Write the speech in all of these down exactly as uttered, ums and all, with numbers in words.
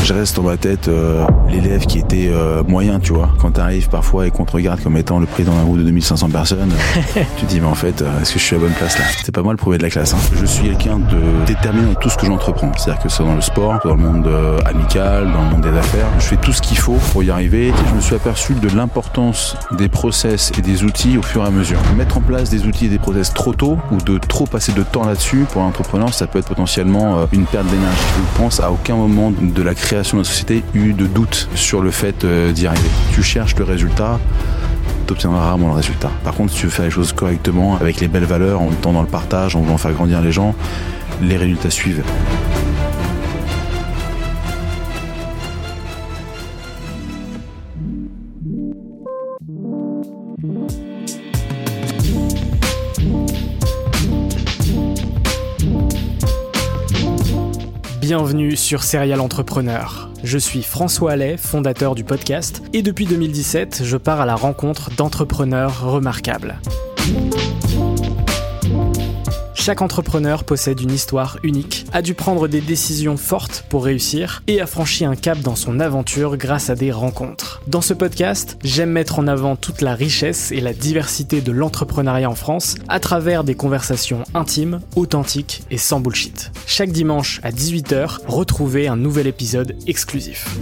je reste dans ma tête euh, l'élève qui était euh, moyen, tu vois. Quand t'arrives parfois et qu'on te regarde comme étant le président d'un groupe de deux mille cinq cents personnes, euh, tu te dis mais en fait, euh, est-ce que je suis à la bonne place là? C'est pas moi le premier de la classe. Hein. Je suis quelqu'un de déterminé dans tout ce que j'entreprends. C'est-à-dire que c'est dans le sport, dans le monde euh, amical, dans le monde des affaires. Je fais tout ce qu'il faut pour y arriver. Et je me suis aperçu de l'importance des process et des outils au fur et à mesure. Mettre en place des outils et des process trop tôt ou de trop passer de temps là-dessus pour l'entrepreneur, ça peut être potentiellement euh, une perte d'énergie. Je pense à aucun moment de la création de la société eu de doute sur le fait euh, d'y arriver. Tu cherches le résultat, tu obtiendras rarement le résultat. Par contre, si tu veux faire les choses correctement, avec les belles valeurs, en étant dans le partage, en voulant faire grandir les gens, les résultats suivent. Bienvenue sur Serial Entrepreneur. Je suis François Allais, fondateur du podcast, et depuis deux mille dix-sept, je pars à la rencontre d'entrepreneurs remarquables. Chaque entrepreneur possède une histoire unique, a dû prendre des décisions fortes pour réussir et a franchi un cap dans son aventure grâce à des rencontres. Dans ce podcast, j'aime mettre en avant toute la richesse et la diversité de l'entrepreneuriat en France à travers des conversations intimes, authentiques et sans bullshit. Chaque dimanche à dix-huit heures, retrouvez un nouvel épisode exclusif.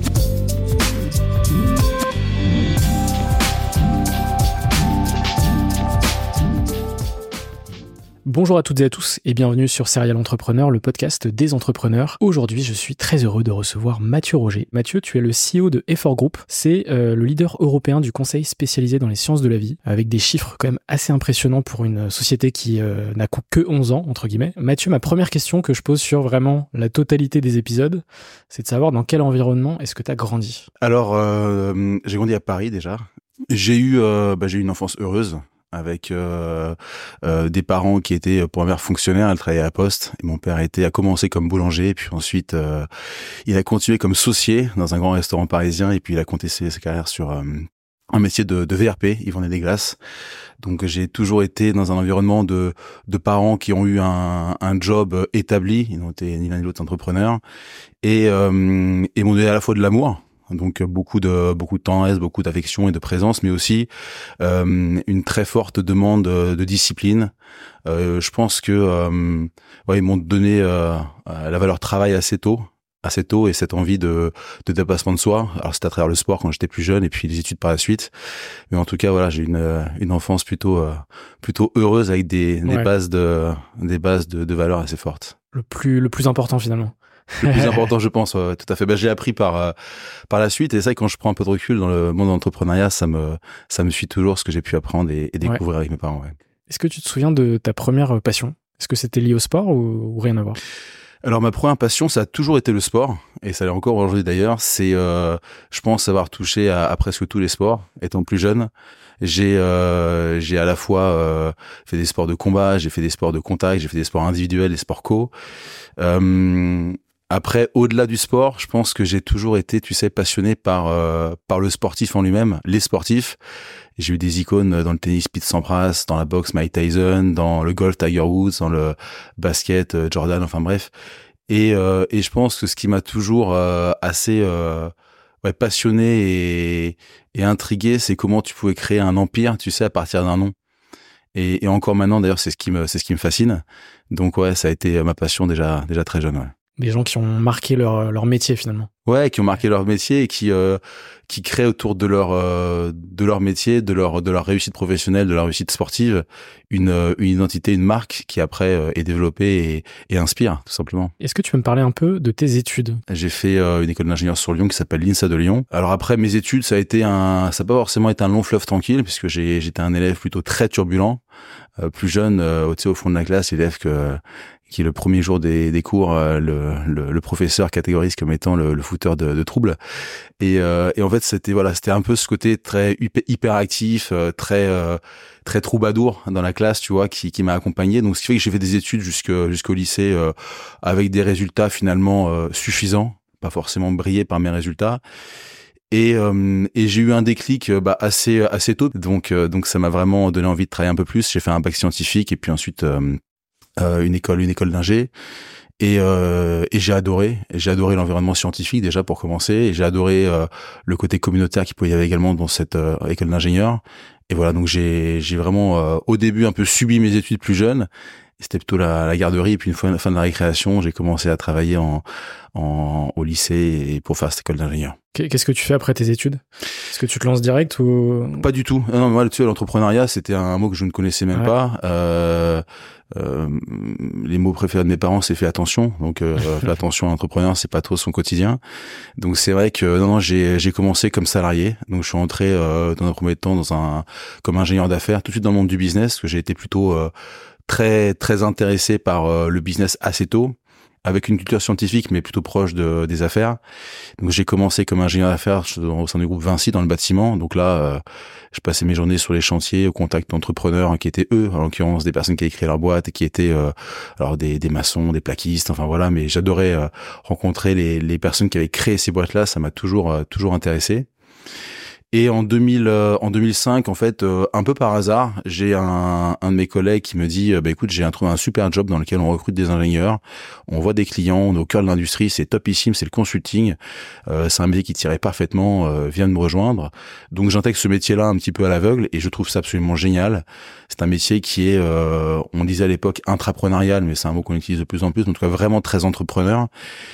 Bonjour à toutes et à tous et bienvenue sur Serial Entrepreneur, le podcast des entrepreneurs. Aujourd'hui, je suis très heureux de recevoir Mathieu Roger. Mathieu, tu es le C E O de Effort Group. C'est euh, le leader européen du conseil spécialisé dans les sciences de la vie, avec des chiffres quand même assez impressionnants pour une société qui euh, n'a que onze ans, entre guillemets. Mathieu, ma première question que je pose sur vraiment la totalité des épisodes, c'est de savoir dans quel environnement est-ce que tu as grandi ? Alors, euh, j'ai grandi à Paris déjà. J'ai eu, euh, bah, j'ai eu une enfance heureuse. Avec euh, euh, des parents qui étaient pour ma mère fonctionnaire, elle travaillait à la Poste, et mon père était a commencé comme boulanger, puis ensuite euh, il a continué comme saucier dans un grand restaurant parisien, et puis il a compté ses, ses carrières sur euh, un métier de, de V R P, il vendait des glaces. Donc j'ai toujours été dans un environnement de, de parents qui ont eu un, un job établi, ils n'ont été ni l'un ni l'autre entrepreneurs, et, euh, et m'ont donné à la fois de l'amour. Donc beaucoup de beaucoup de tendresse, beaucoup d'affection et de présence, mais aussi euh, une très forte demande de, de discipline. Euh, je pense que euh, ouais, ils m'ont donné euh, la valeur travail assez tôt, assez tôt, et cette envie de, de dépassement de soi. Alors c'était à travers le sport quand j'étais plus jeune, et puis les études par la suite. Mais en tout cas, voilà, j'ai une une enfance plutôt euh, plutôt heureuse avec des, des Ouais. bases de des bases de, de valeurs assez fortes. Le plus, le plus important finalement. Le plus important, je pense, ouais, tout à fait. Ben, j'ai appris par euh, par la suite, et ça, quand je prends un peu de recul dans le monde de l'entrepreneuriat, ça me ça me suit toujours, ce que j'ai pu apprendre et, et découvrir ouais. avec mes parents. Ouais. Est-ce que tu te souviens de ta première passion ? Est-ce que c'était lié au sport ou, ou rien à voir ? Alors ma première passion, ça a toujours été le sport, et ça l'est encore aujourd'hui d'ailleurs. C'est, euh, je pense, avoir touché à, à presque tous les sports, étant plus jeune. J'ai euh, j'ai à la fois euh, fait des sports de combat, j'ai fait des sports de contact, j'ai fait des sports individuels, des sports co. Euh, Après, au-delà du sport, je pense que j'ai toujours été, tu sais, passionné par euh, par le sportif en lui-même, les sportifs. J'ai eu des icônes dans le tennis, Pete Sampras, dans la boxe, Mike Tyson, dans le golf, Tiger Woods, dans le basket, Jordan, enfin bref. Et euh, et je pense que ce qui m'a toujours euh, assez euh, ouais, passionné et et intrigué, c'est comment tu pouvais créer un empire, tu sais, à partir d'un nom. Et, et encore maintenant, d'ailleurs, c'est ce qui me c'est ce qui me fascine. Donc ouais, ça a été ma passion déjà déjà très jeune. Ouais. Des gens qui ont marqué leur, leur métier finalement. Ouais, qui ont marqué leur métier et qui euh, qui créent autour de leur euh, de leur métier, de leur de leur réussite professionnelle, de leur réussite sportive, une une identité, une marque qui après euh, est développée et, et inspire tout simplement. Est-ce que tu peux me parler un peu de tes études ? J'ai fait euh, une école d'ingénieur sur Lyon qui s'appelle l'INSA de Lyon. Alors après mes études, ça a été un ça n'a pas forcément été un long fleuve tranquille, puisque j'ai j'étais un élève plutôt très turbulent, euh, plus jeune, euh, tu sais, au fond de la classe, élève que qui le premier jour des, des cours, euh, le, le, le professeur catégorise comme étant le, le fouteur de, de troubles. Et, euh, et en fait, c'était voilà, c'était un peu ce côté très hyperactif, euh, très euh, très troubadour dans la classe, tu vois, qui, qui m'a accompagné. Donc, ce qui fait que j'ai fait des études jusque, jusqu'au lycée euh, avec des résultats finalement euh, suffisants, pas forcément brillés par mes résultats. Et, euh, et j'ai eu un déclic bah, assez assez tôt. Donc euh, donc ça m'a vraiment donné envie de travailler un peu plus. J'ai fait un bac scientifique et puis ensuite euh, Euh, une école, une école d'ingé. Et, euh, et j'ai adoré, et j'ai adoré l'environnement scientifique déjà pour commencer, et j'ai adoré euh, le côté communautaire qu'il pouvait y avoir également dans cette euh, école d'ingénieur. Et voilà, donc j'ai j'ai vraiment euh, au début un peu subi mes études plus jeunes. C'était plutôt la, la garderie, et puis une fois la fin de la récréation, j'ai commencé à travailler en, en au lycée et pour faire cette école d'ingénieur. Qu'est-ce que tu fais après tes études? Est-ce que tu te lances direct ou pas du tout? Non, moi là-dessus, l'entrepreneuriat, c'était un mot que je ne connaissais même ouais. pas. Euh, euh, les mots préférés de mes parents, c'est fais attention. Donc, euh, fais attention à l'entrepreneur, c'est pas trop son quotidien. Donc, c'est vrai que non, non, j'ai j'ai commencé comme salarié. Donc, je suis entré euh, dans un premier temps dans un comme ingénieur d'affaires, tout de suite dans le monde du business, parce que j'ai été plutôt euh, très très intéressé par euh, le business assez tôt, avec une culture scientifique mais plutôt proche de des affaires. Donc j'ai commencé comme ingénieur d'affaires au sein du groupe Vinci dans le bâtiment. Donc là, euh, je passais mes journées sur les chantiers au contact d'entrepreneurs hein, qui étaient eux, en l'occurrence des personnes qui avaient créé leur boîte et qui étaient euh, alors des des maçons, des plaquistes, enfin voilà. Mais j'adorais euh, rencontrer les les personnes qui avaient créé ces boîtes-là. Ça m'a toujours euh, toujours intéressé. Et en deux mille, euh, en deux mille cinq, en fait, euh, un peu par hasard, j'ai un, un de mes collègues qui me dit, euh, bah écoute, j'ai trouvé un super job dans lequel on recrute des ingénieurs, on voit des clients, on est au cœur de l'industrie, c'est topissime, c'est le consulting, euh, c'est un métier qui tirait parfaitement, euh, viens de me rejoindre. Donc j'intègre ce métier-là un petit peu à l'aveugle et je trouve ça absolument génial. C'est un métier qui est, euh, on disait à l'époque intrapreneurial, mais c'est un mot qu'on utilise de plus en plus, en tout cas vraiment très entrepreneur.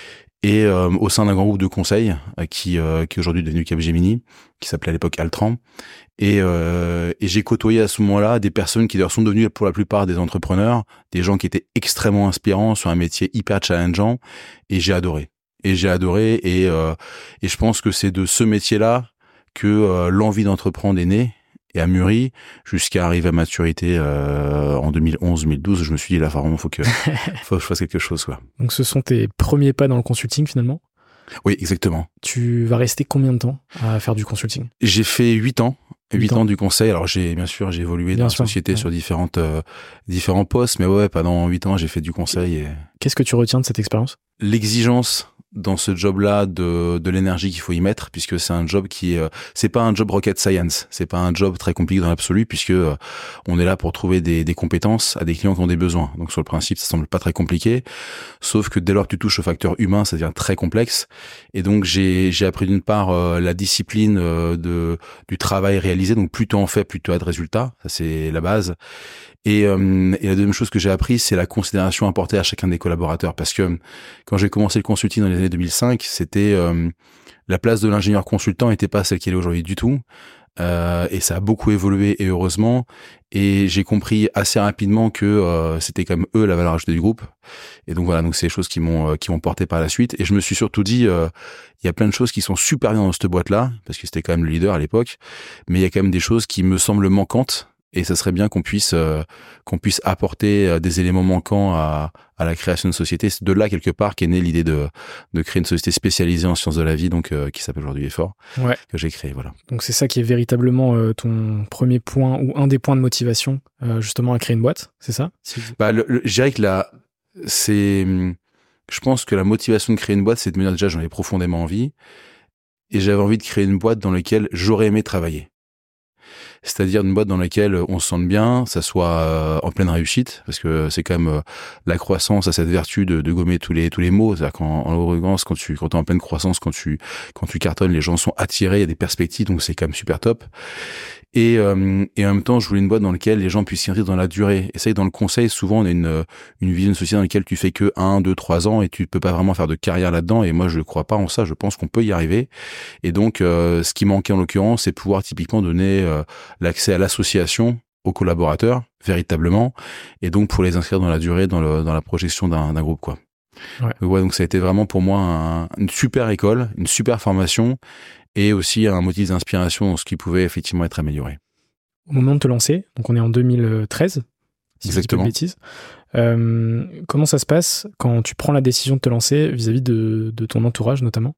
Et euh, au sein d'un grand groupe de conseil euh, qui euh, qui est aujourd'hui devenu Capgemini, qui s'appelait à l'époque Altran, et euh, et j'ai côtoyé à ce moment-là des personnes qui d'ailleurs sont devenues pour la plupart des entrepreneurs, des gens qui étaient extrêmement inspirants sur un métier hyper challengeant, et j'ai adoré. Et j'ai adoré et euh, et je pense que c'est de ce métier-là que euh, l'envie d'entreprendre est née et a mûri jusqu'à arriver à maturité euh, en deux mille onze deux mille douze. Je me suis dit là vraiment faut que faut que je fasse quelque chose quoi. Donc ce sont tes premiers pas dans le consulting finalement? Oui, exactement. Tu vas rester combien de temps à faire du consulting? J'ai fait huit ans. Huit ans du conseil. Alors j'ai bien sûr j'ai évolué bien dans sûr, la société ouais. sur différentes euh, différents postes, mais ouais pendant huit ans j'ai fait du conseil. Et... Qu'est-ce que tu retiens de cette expérience? L'exigence dans ce job-là de de l'énergie qu'il faut y mettre, puisque c'est un job qui euh, c'est pas un job rocket science, c'est pas un job très compliqué dans l'absolu, puisque euh, on est là pour trouver des des compétences à des clients qui ont des besoins. Donc sur le principe ça semble pas très compliqué, sauf que dès lors que tu touches au facteur humain ça devient très complexe. Et donc j'ai j'ai appris d'une part euh, la discipline euh, de du travail réalisé, donc plus tu en fais plus tu as de résultats, ça c'est la base. Et, euh, et la deuxième chose que j'ai appris, c'est la considération apportée à chacun des collaborateurs. Parce que quand j'ai commencé le consulting dans les années deux mille cinq, c'était euh, la place de l'ingénieur consultant n'était pas celle qu'elle est aujourd'hui du tout. Euh, et ça a beaucoup évolué et heureusement. Et j'ai compris assez rapidement que euh, c'était quand même eux la valeur ajoutée du groupe. Et donc voilà, donc c'est des choses qui m'ont euh, qui m'ont porté par la suite. Et je me suis surtout dit, euh, il y a plein de choses qui sont super bien dans cette boîte-là, parce que c'était quand même le leader à l'époque. Mais il y a quand même des choses qui me semblent manquantes. Et ça serait bien qu'on puisse euh, qu'on puisse apporter euh, des éléments manquants à à la création de société. C'est de là quelque part qu'est née l'idée de de créer une société spécialisée en sciences de la vie, donc euh, qui s'appelle aujourd'hui Effort, ouais. que j'ai créé. Voilà. Donc c'est ça qui est véritablement euh, ton premier point ou un des points de motivation euh, justement à créer une boîte, c'est ça? Bah, le, le, je dirais que là, c'est, je pense que la motivation de créer une boîte, c'est de me dire déjà j'en ai profondément envie et j'avais envie de créer une boîte dans laquelle j'aurais aimé travailler. C'est-à-dire une boîte dans laquelle on se sente bien, ça soit euh, en pleine réussite, parce que c'est quand même euh, la croissance a cette vertu de, de gommer tous les tous les maux. C'est-à-dire qu'en en l'occurrence, quand tu quand t'es en pleine croissance, quand tu quand tu cartonnes, les gens sont attirés, il y a des perspectives, donc c'est quand même super top. Et euh, et en même temps, je voulais une boîte dans laquelle les gens puissent s'y inscrire dans la durée. Et ça, dans le conseil, souvent on a une une vision de société dans laquelle tu fais que un, deux, trois ans et tu peux pas vraiment faire de carrière là-dedans. Et moi, je crois pas en ça. Je pense qu'on peut y arriver. Et donc, euh, ce qui manquait en l'occurrence, c'est pouvoir typiquement donner euh, l'accès à l'association aux collaborateurs véritablement, et donc pour les inscrire dans la durée, dans le dans la projection d'un d'un groupe quoi. Ouais. Donc, ouais, donc ça a été vraiment pour moi un, une super école, une super formation. Et aussi un motif d'inspiration dans ce qui pouvait effectivement être amélioré. Au moment de te lancer, donc on est en deux mille treize, si exactement. Je dis pas de bêtises, euh, comment ça se passe quand tu prends la décision de te lancer vis-à-vis de, de ton entourage notamment?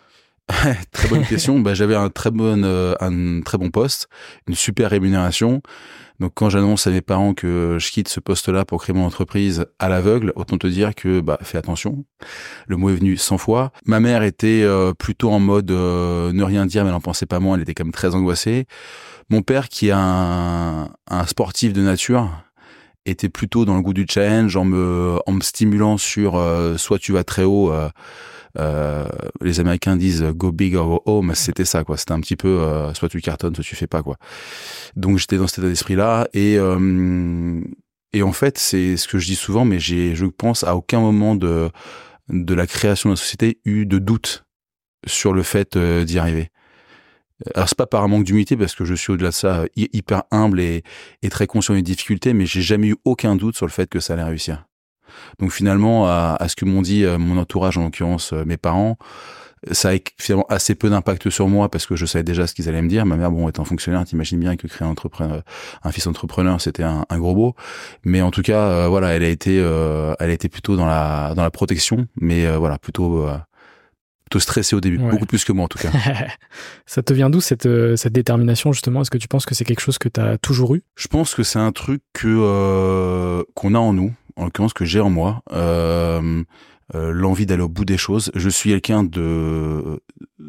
Très bonne question. Bah, j'avais un très bon, euh, un très bon poste, une super rémunération. Donc quand j'annonce à mes parents que je quitte ce poste-là pour créer mon entreprise à l'aveugle, autant te dire que bah fais attention. Le mot est venu cent fois. Ma mère était euh, plutôt en mode euh, ne rien dire, mais elle n'en pensait pas moins. Elle était quand même très angoissée. Mon père, qui est un, un sportif de nature, était plutôt dans le goût du challenge, en me en me stimulant sur euh, soit tu vas très haut. Euh, euh, les Américains disent go big or go home, c'était ça quoi. C'était un petit peu euh, soit tu cartonnes, soit tu fais pas quoi. Donc j'étais dans cet état d'esprit là et euh, et en fait c'est ce que je dis souvent, mais j'ai je pense à aucun moment de de la création de la société eu de doute sur le fait euh, d'y arriver. Alors c'est pas par un manque d'humilité parce que je suis au-delà de ça hyper humble et, et très conscient des difficultés, mais j'ai jamais eu aucun doute sur le fait que ça allait réussir. Donc finalement, à, à ce que m'ont dit mon entourage, en l'occurrence mes parents, ça a finalement assez peu d'impact sur moi parce que je savais déjà ce qu'ils allaient me dire. Ma mère, bon, étant fonctionnaire, t'imagines bien que créer un entrepreneur, un fils entrepreneur, c'était un, un gros beau. Mais en tout cas, euh, voilà, elle a été, euh, elle a été plutôt dans la dans la protection, mais euh, voilà, plutôt. Euh, plutôt stressé au début, ouais. Beaucoup plus que moi en tout cas. Ça te vient d'où cette, euh, cette détermination justement? Est-ce que tu penses que c'est quelque chose que tu as toujours eu? Je pense que c'est un truc que euh, qu'on a en nous, en l'occurrence que j'ai en moi, euh, euh, l'envie d'aller au bout des choses. Je suis quelqu'un de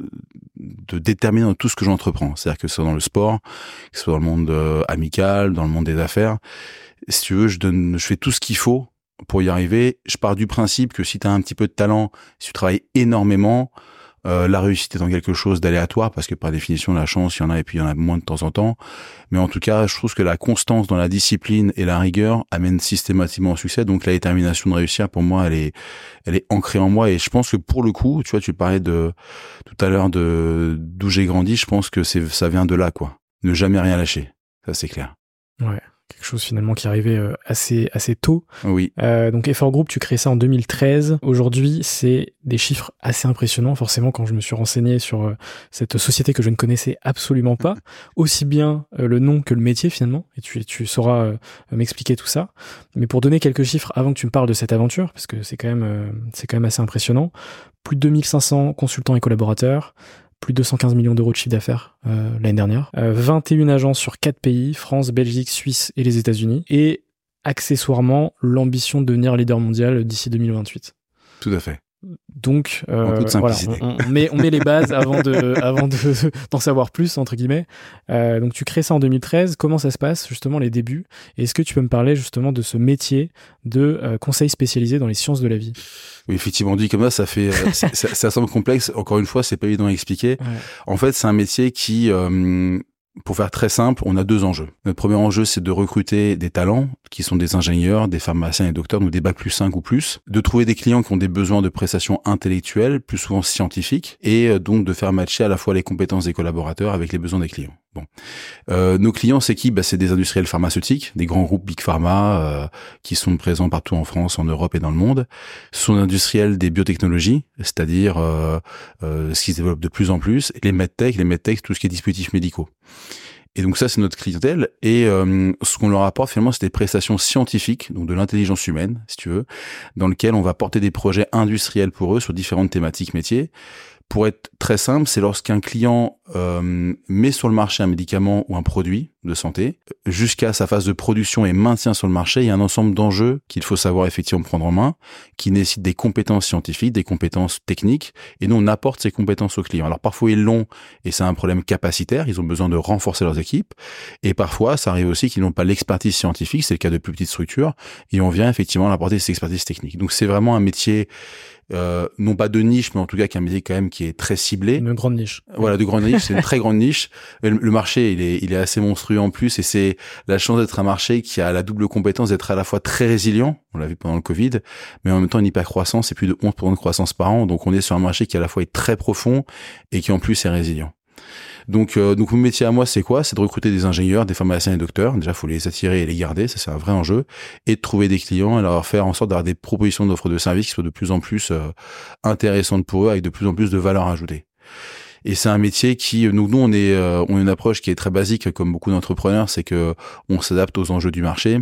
de déterminé dans tout ce que j'entreprends, c'est-à-dire que ce soit dans le sport, que ce soit dans le monde euh, amical, dans le monde des affaires. Si tu veux, je donne, je fais tout ce qu'il faut pour y arriver. Je pars du principe que si tu as un petit peu de talent, si tu travailles énormément, euh, la réussite est en quelque chose d'aléatoire parce que par définition, la chance, il y en a et puis il y en a moins de temps en temps. Mais en tout cas, je trouve que la constance dans la discipline et la rigueur amène systématiquement au succès. Donc la détermination de réussir, pour moi, elle est, elle est ancrée en moi. Et je pense que pour le coup, tu vois, tu parlais de tout à l'heure de d'où j'ai grandi. Je pense que c'est ça vient de là, quoi. Ne jamais rien lâcher, ça c'est clair. Ouais. Quelque chose finalement qui arrivait euh, assez assez tôt. Oui. Euh, donc Effort Group, tu crées ça en deux mille treize. Aujourd'hui, c'est des chiffres assez impressionnants. Forcément, quand je me suis renseigné sur euh, cette société que je ne connaissais absolument pas, aussi bien euh, le nom que le métier finalement, et tu tu sauras euh, m'expliquer tout ça. Mais pour donner quelques chiffres avant que tu me parles de cette aventure, parce que c'est quand même euh, c'est quand même assez impressionnant. Plus de deux mille cinq cents consultants et collaborateurs. Plus de deux cent quinze millions d'euros de chiffre d'affaires euh, l'année dernière. Euh, vingt et une agences sur quatre pays, France, Belgique, Suisse et les États-Unis. Et accessoirement, l'ambition de devenir leader mondial d'ici deux mille vingt-huit. Tout à fait. Donc, euh, voilà, on, on, met, on met les bases avant de, avant de, d'en savoir plus, entre guillemets. Euh, donc, tu crées ça en deux mille treize. Comment ça se passe, justement, les débuts? Et est-ce que tu peux me parler, justement, de ce métier de euh, conseil spécialisé dans les sciences de la vie? Oui, effectivement, dit comme ça, ça fait, euh, ça, ça semble complexe. Encore une fois, c'est pas évident à expliquer. Ouais. En fait, c'est un métier qui, euh, pour faire très simple, on a deux enjeux. Notre premier enjeu, c'est de recruter des talents qui sont des ingénieurs, des pharmaciens et docteurs, donc des bac plus cinq ou plus, de trouver des clients qui ont des besoins de prestations intellectuelles, plus souvent scientifiques, et donc de faire matcher à la fois les compétences des collaborateurs avec les besoins des clients. Bon, euh, nos clients, c'est qui? Bah, c'est des industriels pharmaceutiques, des grands groupes Big Pharma euh, qui sont présents partout en France, en Europe et dans le monde. Ce sont des industriels des biotechnologies, c'est-à-dire euh, euh, ce qui se développe de plus en plus, et les medtech, les medtech, tout ce qui est dispositifs médicaux. Et donc ça, c'est notre clientèle. Et euh, ce qu'on leur apporte finalement, c'est des prestations scientifiques, donc de l'intelligence humaine, si tu veux, dans lequel on va porter des projets industriels pour eux sur différentes thématiques métiers. Pour être très simple, c'est lorsqu'un client euh, met sur le marché un médicament ou un produit de santé, jusqu'à sa phase de production et maintien sur le marché, il y a un ensemble d'enjeux qu'il faut savoir effectivement prendre en main, qui nécessitent des compétences scientifiques, des compétences techniques, et nous on apporte ces compétences aux clients. Alors parfois ils l'ont, et c'est un problème capacitaire, ils ont besoin de renforcer leurs équipes, et parfois ça arrive aussi qu'ils n'ont pas l'expertise scientifique, c'est le cas de plus petites structures, et on vient effectivement leur apporter cette expertise technique. Donc c'est vraiment un métier Euh, non pas de niche, mais en tout cas qu'un métier quand même qui est très ciblé. Une grande niche. Voilà, de grande niche, c'est une très grande niche. Le, le marché, il est, il est assez monstrueux en plus, et c'est la chance d'être un marché qui a la double compétence d'être à la fois très résilient, on l'a vu pendant le Covid, mais en même temps une hyper-croissance, c'est plus de onze pour cent de croissance par an, donc on est sur un marché qui à la fois est très profond et qui en plus est résilient. Donc, euh, donc mon métier à moi, c'est quoi? C'est de recruter des ingénieurs, des pharmaciens et docteurs. Déjà, faut les attirer et les garder, ça c'est un vrai enjeu, et de trouver des clients et leur faire en sorte d'avoir des propositions d'offres de services qui soient de plus en plus euh, intéressantes pour eux, avec de plus en plus de valeur ajoutée. Et c'est un métier qui, nous, nous on est, euh, on a une approche qui est très basique, comme beaucoup d'entrepreneurs, c'est que on s'adapte aux enjeux du marché.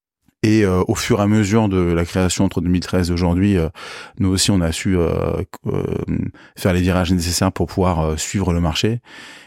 Et euh, au fur et à mesure de la création entre deux mille treize et aujourd'hui, euh, nous aussi, on a su euh, euh, faire les virages nécessaires pour pouvoir euh, suivre le marché.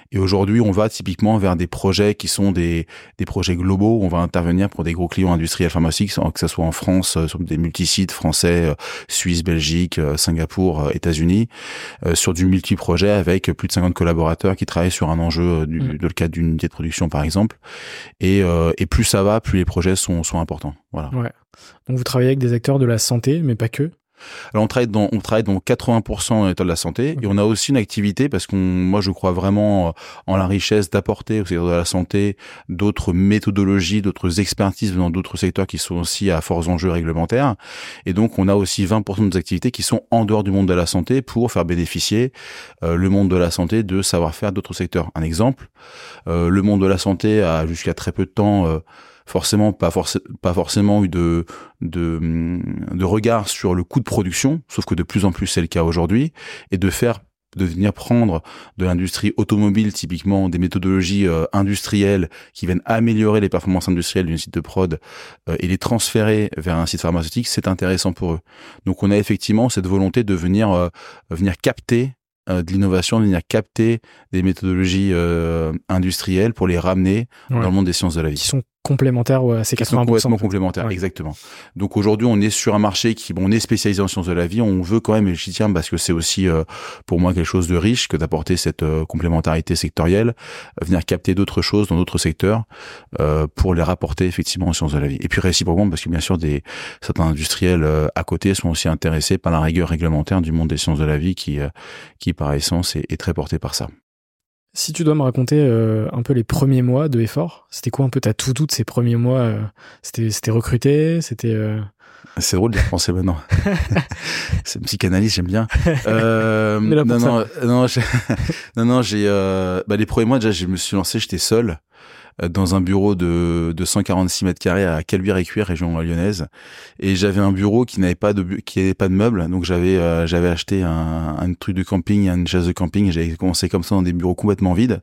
Et aujourd'hui, on va typiquement vers des projets qui sont des, des projets globaux. On va intervenir pour des gros clients industriels pharmaceutiques, que ce soit en France, sur des multisites français, Suisse, Belgique, Singapour, États-Unis, euh, sur du multi-projet avec plus de cinquante collaborateurs qui travaillent sur un enjeu du, mmh. dans le cadre d'une unité de production, par exemple. Et, euh, et plus ça va, plus les projets sont, sont importants. Voilà. Ouais. Donc, vous travaillez avec des acteurs de la santé, mais pas que. Alors on travaille dans on travaille dans quatre-vingts pour cent dans l'état de la santé okay. Et on a aussi une activité parce qu'on moi je crois vraiment en la richesse d'apporter au secteur de la santé d'autres méthodologies, d'autres expertises dans d'autres secteurs qui sont aussi à forts enjeux réglementaires, et donc on a aussi vingt pour cent de nos activités qui sont en dehors du monde de la santé pour faire bénéficier euh, le monde de la santé de savoir-faire d'autres secteurs. Un exemple, euh, le monde de la santé a jusqu'à très peu de temps euh, forcément pas, forc- pas forcément eu de, de, de regard sur le coût de production, sauf que de plus en plus c'est le cas aujourd'hui, et de faire de venir prendre de l'industrie automobile, typiquement des méthodologies euh, industrielles qui viennent améliorer les performances industrielles d'une site de prod euh, et les transférer vers un site pharmaceutique, c'est intéressant pour eux. Donc on a effectivement cette volonté de venir, euh, venir capter de l'innovation, de venir capter des méthodologies euh, industrielles pour les ramener ouais. dans le monde des sciences de la vie. Qui sont complémentaires ouais, à ces quatre-vingts pour cent. Qui sont complètement complémentaires, ouais. Exactement. Donc aujourd'hui, on est sur un marché qui, bon, on est spécialisé en sciences de la vie, on veut quand même, et j'y tiens parce que c'est aussi euh, pour moi quelque chose de riche que d'apporter cette euh, complémentarité sectorielle, euh, venir capter d'autres choses dans d'autres secteurs euh, pour les rapporter effectivement en sciences de la vie. Et puis réciproquement, parce que bien sûr, des certains industriels euh, à côté sont aussi intéressés par la rigueur réglementaire du monde des sciences de la vie qui, euh, qui par essence est, est très porté par ça. Si tu dois me raconter euh, un peu les premiers mois de Effort, c'était quoi un peu ta to-do de ces premiers mois euh, c'était, c'était recruté, c'était... Euh... C'est drôle de penser maintenant. C'est une psychanalyse, j'aime bien. Euh, Mais là pour non, ça. non, non, j'ai, non, non, j'ai, euh, bah, les premiers mois, déjà, je me suis lancé, j'étais seul, euh, dans un bureau de, de cent quarante-six mètres carrés à Caluire-et-Cuire, région lyonnaise. Et j'avais un bureau qui n'avait pas de, qui avait pas de meubles. Donc j'avais, euh, j'avais acheté un, un truc de camping, une chaise de camping. Et j'avais commencé comme ça dans des bureaux complètement vides.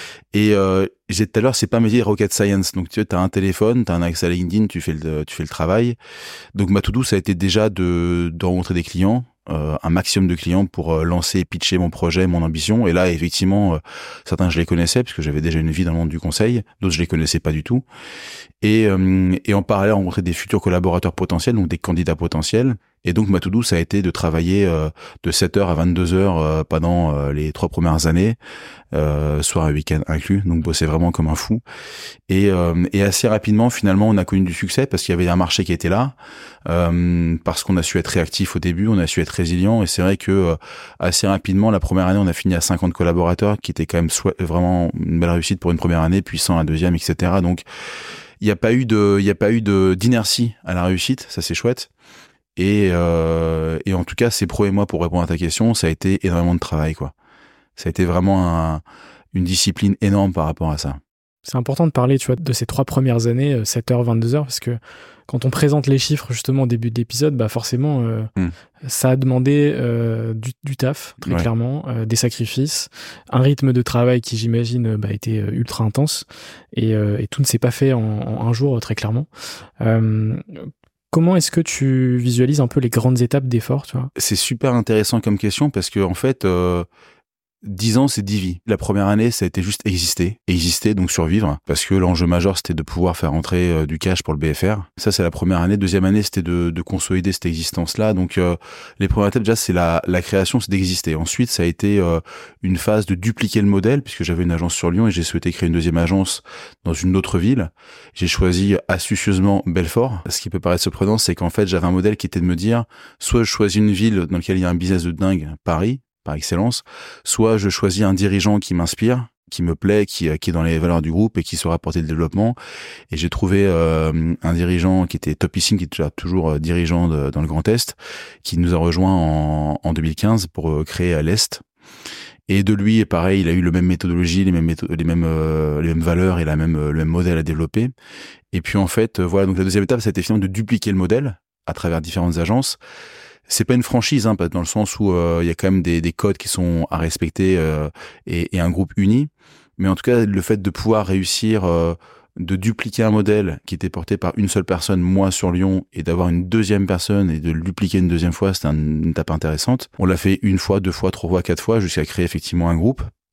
Et euh, j'ai tout à l'heure, c'est pas métier rocket science. Donc tu as un téléphone, tu as un accès à LinkedIn, tu fais le, tu fais le travail. Donc ma to-do, ça a été déjà de, de rencontrer des clients, euh, un maximum de clients pour euh, lancer et pitcher mon projet, mon ambition. Et là, effectivement, euh, certains je les connaissais parce que j'avais déjà une vie dans le monde du conseil, d'autres je les connaissais pas du tout. Et, euh, et en parallèle, rencontrer des futurs collaborateurs potentiels, donc des candidats potentiels. Et donc ma to-do, ça a été de travailler euh, de sept heures à vingt-deux heures euh, pendant euh, les trois premières années, euh, soir et week-end inclus, donc bosser vraiment comme un fou. Et, euh, et assez rapidement, finalement, on a connu du succès parce qu'il y avait un marché qui était là, euh, parce qu'on a su être réactif au début, on a su être résilient. Et c'est vrai que euh, assez rapidement, la première année, on a fini à cinquante collaborateurs, qui était quand même so- vraiment une belle réussite pour une première année, puis cent la deuxième, et cetera. Donc il n'y a pas eu de, il y a pas eu de d'inertie à la réussite, ça c'est chouette. Et, euh, et en tout cas, ces premiers mois, pour répondre à ta question, ça a été énormément de travail, quoi. Ça a été vraiment un, une discipline énorme par rapport à ça. C'est important de parler, tu vois, de ces trois premières années, sept heures, vingt-deux heures, parce que quand on présente les chiffres, justement, au début de l'épisode, bah forcément, euh, mm. ça a demandé euh, du, du taf, très ouais. clairement, euh, des sacrifices, un rythme de travail qui, j'imagine, bah, était ultra intense, et, euh, et tout ne s'est pas fait en, en un jour, très clairement. Euh, Comment est-ce que tu visualises un peu les grandes étapes d'Effort, tu vois ? C'est super intéressant comme question parce que en fait, euh, dix ans, c'est dix vies. La première année, ça a été juste exister, exister donc survivre, parce que l'enjeu majeur, c'était de pouvoir faire entrer euh, du cash pour le B F R. Ça, c'est la première année. Deuxième année, c'était de, de consolider cette existence-là. Donc, euh, les premières étapes, déjà, c'est la, la création, c'est d'exister. Ensuite, ça a été euh, une phase de dupliquer le modèle, puisque j'avais une agence sur Lyon et j'ai souhaité créer une deuxième agence dans une autre ville. J'ai choisi astucieusement Belfort. Ce qui peut paraître surprenant, c'est qu'en fait, j'avais un modèle qui était de me dire, soit je choisis une ville dans laquelle il y a un business de dingue, Paris, par excellence, soit je choisis un dirigeant qui m'inspire, qui me plaît, qui, qui est dans les valeurs du groupe et qui saura porter le développement. Et j'ai trouvé euh, un dirigeant qui était topissime, qui est toujours euh, dirigeant de, dans le Grand Est, qui nous a rejoint en, en deux mille quinze pour euh, créer à l'Est. Et de lui, pareil, il a eu le même méthodologie, les mêmes méthodes, les mêmes euh, les mêmes valeurs et la même le même modèle à développer. Et puis en fait, euh, voilà, donc la deuxième étape, ça a été finalement de dupliquer le modèle à travers différentes agences. C'est pas une franchise, hein, dans le sens où il euh, y a quand même des, des codes qui sont à respecter euh, et, et un groupe uni. Mais en tout cas, le fait de pouvoir réussir euh, de dupliquer un modèle qui était porté par une seule personne, moi sur Lyon, et d'avoir une deuxième personne et de le dupliquer une deuxième fois, c'était une étape intéressante. On l'a fait une fois, deux fois, trois fois, quatre fois, jusqu'à créer effectivement un groupe.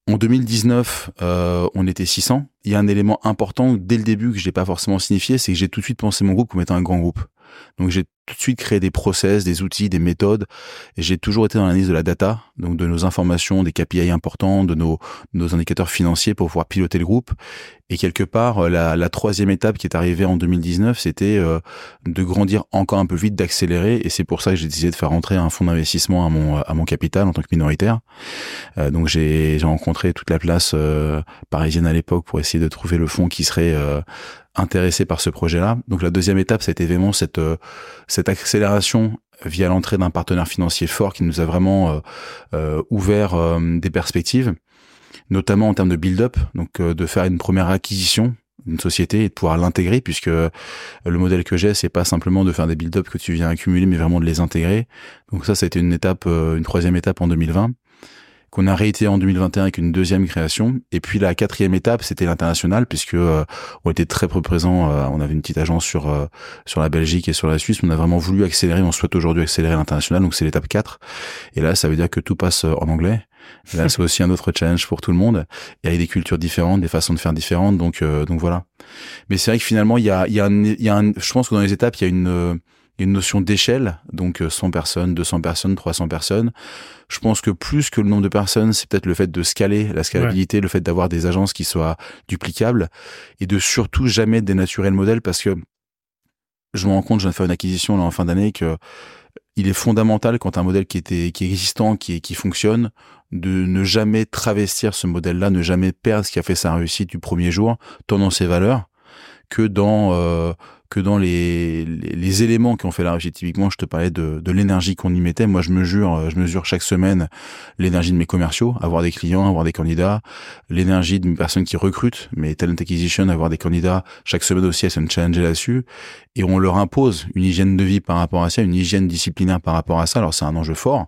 En deux mille dix-neuf, euh, on était six cents. Il y a un élément important dès le début que je n'ai pas forcément signifié, c'est que j'ai tout de suite pensé mon groupe comme étant un grand groupe. Donc j'ai tout de suite créé des process, des outils, des méthodes. Et j'ai toujours été dans l'analyse de la data, donc de nos informations, des K P I importants, de nos, nos indicateurs financiers pour pouvoir piloter le groupe. Et quelque part, la, la troisième étape qui est arrivée en deux mille dix-neuf, c'était euh, de grandir encore un peu vite, d'accélérer. Et c'est pour ça que j'ai décidé de faire rentrer un fonds d'investissement à mon, à mon capital en tant que minoritaire. Euh, donc j'ai, j'ai rencontré toute la place euh, parisienne à l'époque pour essayer de trouver le fonds qui serait euh, intéressé par ce projet-là. Donc la deuxième étape, ça a été vraiment cette euh, cette accélération via l'entrée d'un partenaire financier fort qui nous a vraiment euh, euh, ouvert euh, des perspectives, notamment en termes de build-up, donc euh, de faire une première acquisition d'une société et de pouvoir l'intégrer, puisque le modèle que j'ai, c'est pas simplement de faire des build-up que tu viens accumuler, mais vraiment de les intégrer. Donc ça, ça a été une étape, euh, une troisième étape en deux mille vingt. Qu'on a réitéré en deux mille vingt et un avec une deuxième création. Et puis la quatrième étape, c'était l'international, puisque euh, on était très peu présents. Euh, on avait une petite agence sur euh, sur la Belgique et sur la Suisse. On a vraiment voulu accélérer. On souhaite aujourd'hui accélérer l'international. Donc c'est l'étape quatre. Et là, ça veut dire que tout passe en anglais. Et là, c'est aussi un autre challenge pour tout le monde. Il y a des cultures différentes, des façons de faire différentes. Donc euh, donc voilà. Mais c'est vrai que finalement, il y a il y a un, il y a un, je pense que dans les étapes, il y a une euh, il y a une notion d'échelle, donc cent personnes, deux cents personnes, trois cents personnes. Je pense que plus que le nombre de personnes, c'est peut-être le fait de scaler, la scalabilité, ouais. Le fait d'avoir des agences qui soient duplicables et de surtout jamais dénaturer le modèle, parce que je me rends compte, je viens de faire une acquisition là en fin d'année, que il est fondamental quand un modèle qui était qui est existant, qui qui fonctionne, de ne jamais travestir ce modèle-là, ne jamais perdre ce qui a fait sa réussite du premier jour, tant dans ses valeurs que dans euh, que dans les, les les éléments qui ont fait la réussite. Typiquement, je te parlais de de l'énergie qu'on y mettait. Moi, je mesure je mesure chaque semaine l'énergie de mes commerciaux, avoir des clients, avoir des candidats, l'énergie de mes personnes qui recrutent, mes talent acquisition, avoir des candidats. Chaque semaine aussi, elles se challenger là-dessus, et on leur impose une hygiène de vie par rapport à ça, une hygiène disciplinaire par rapport à ça. Alors c'est un enjeu fort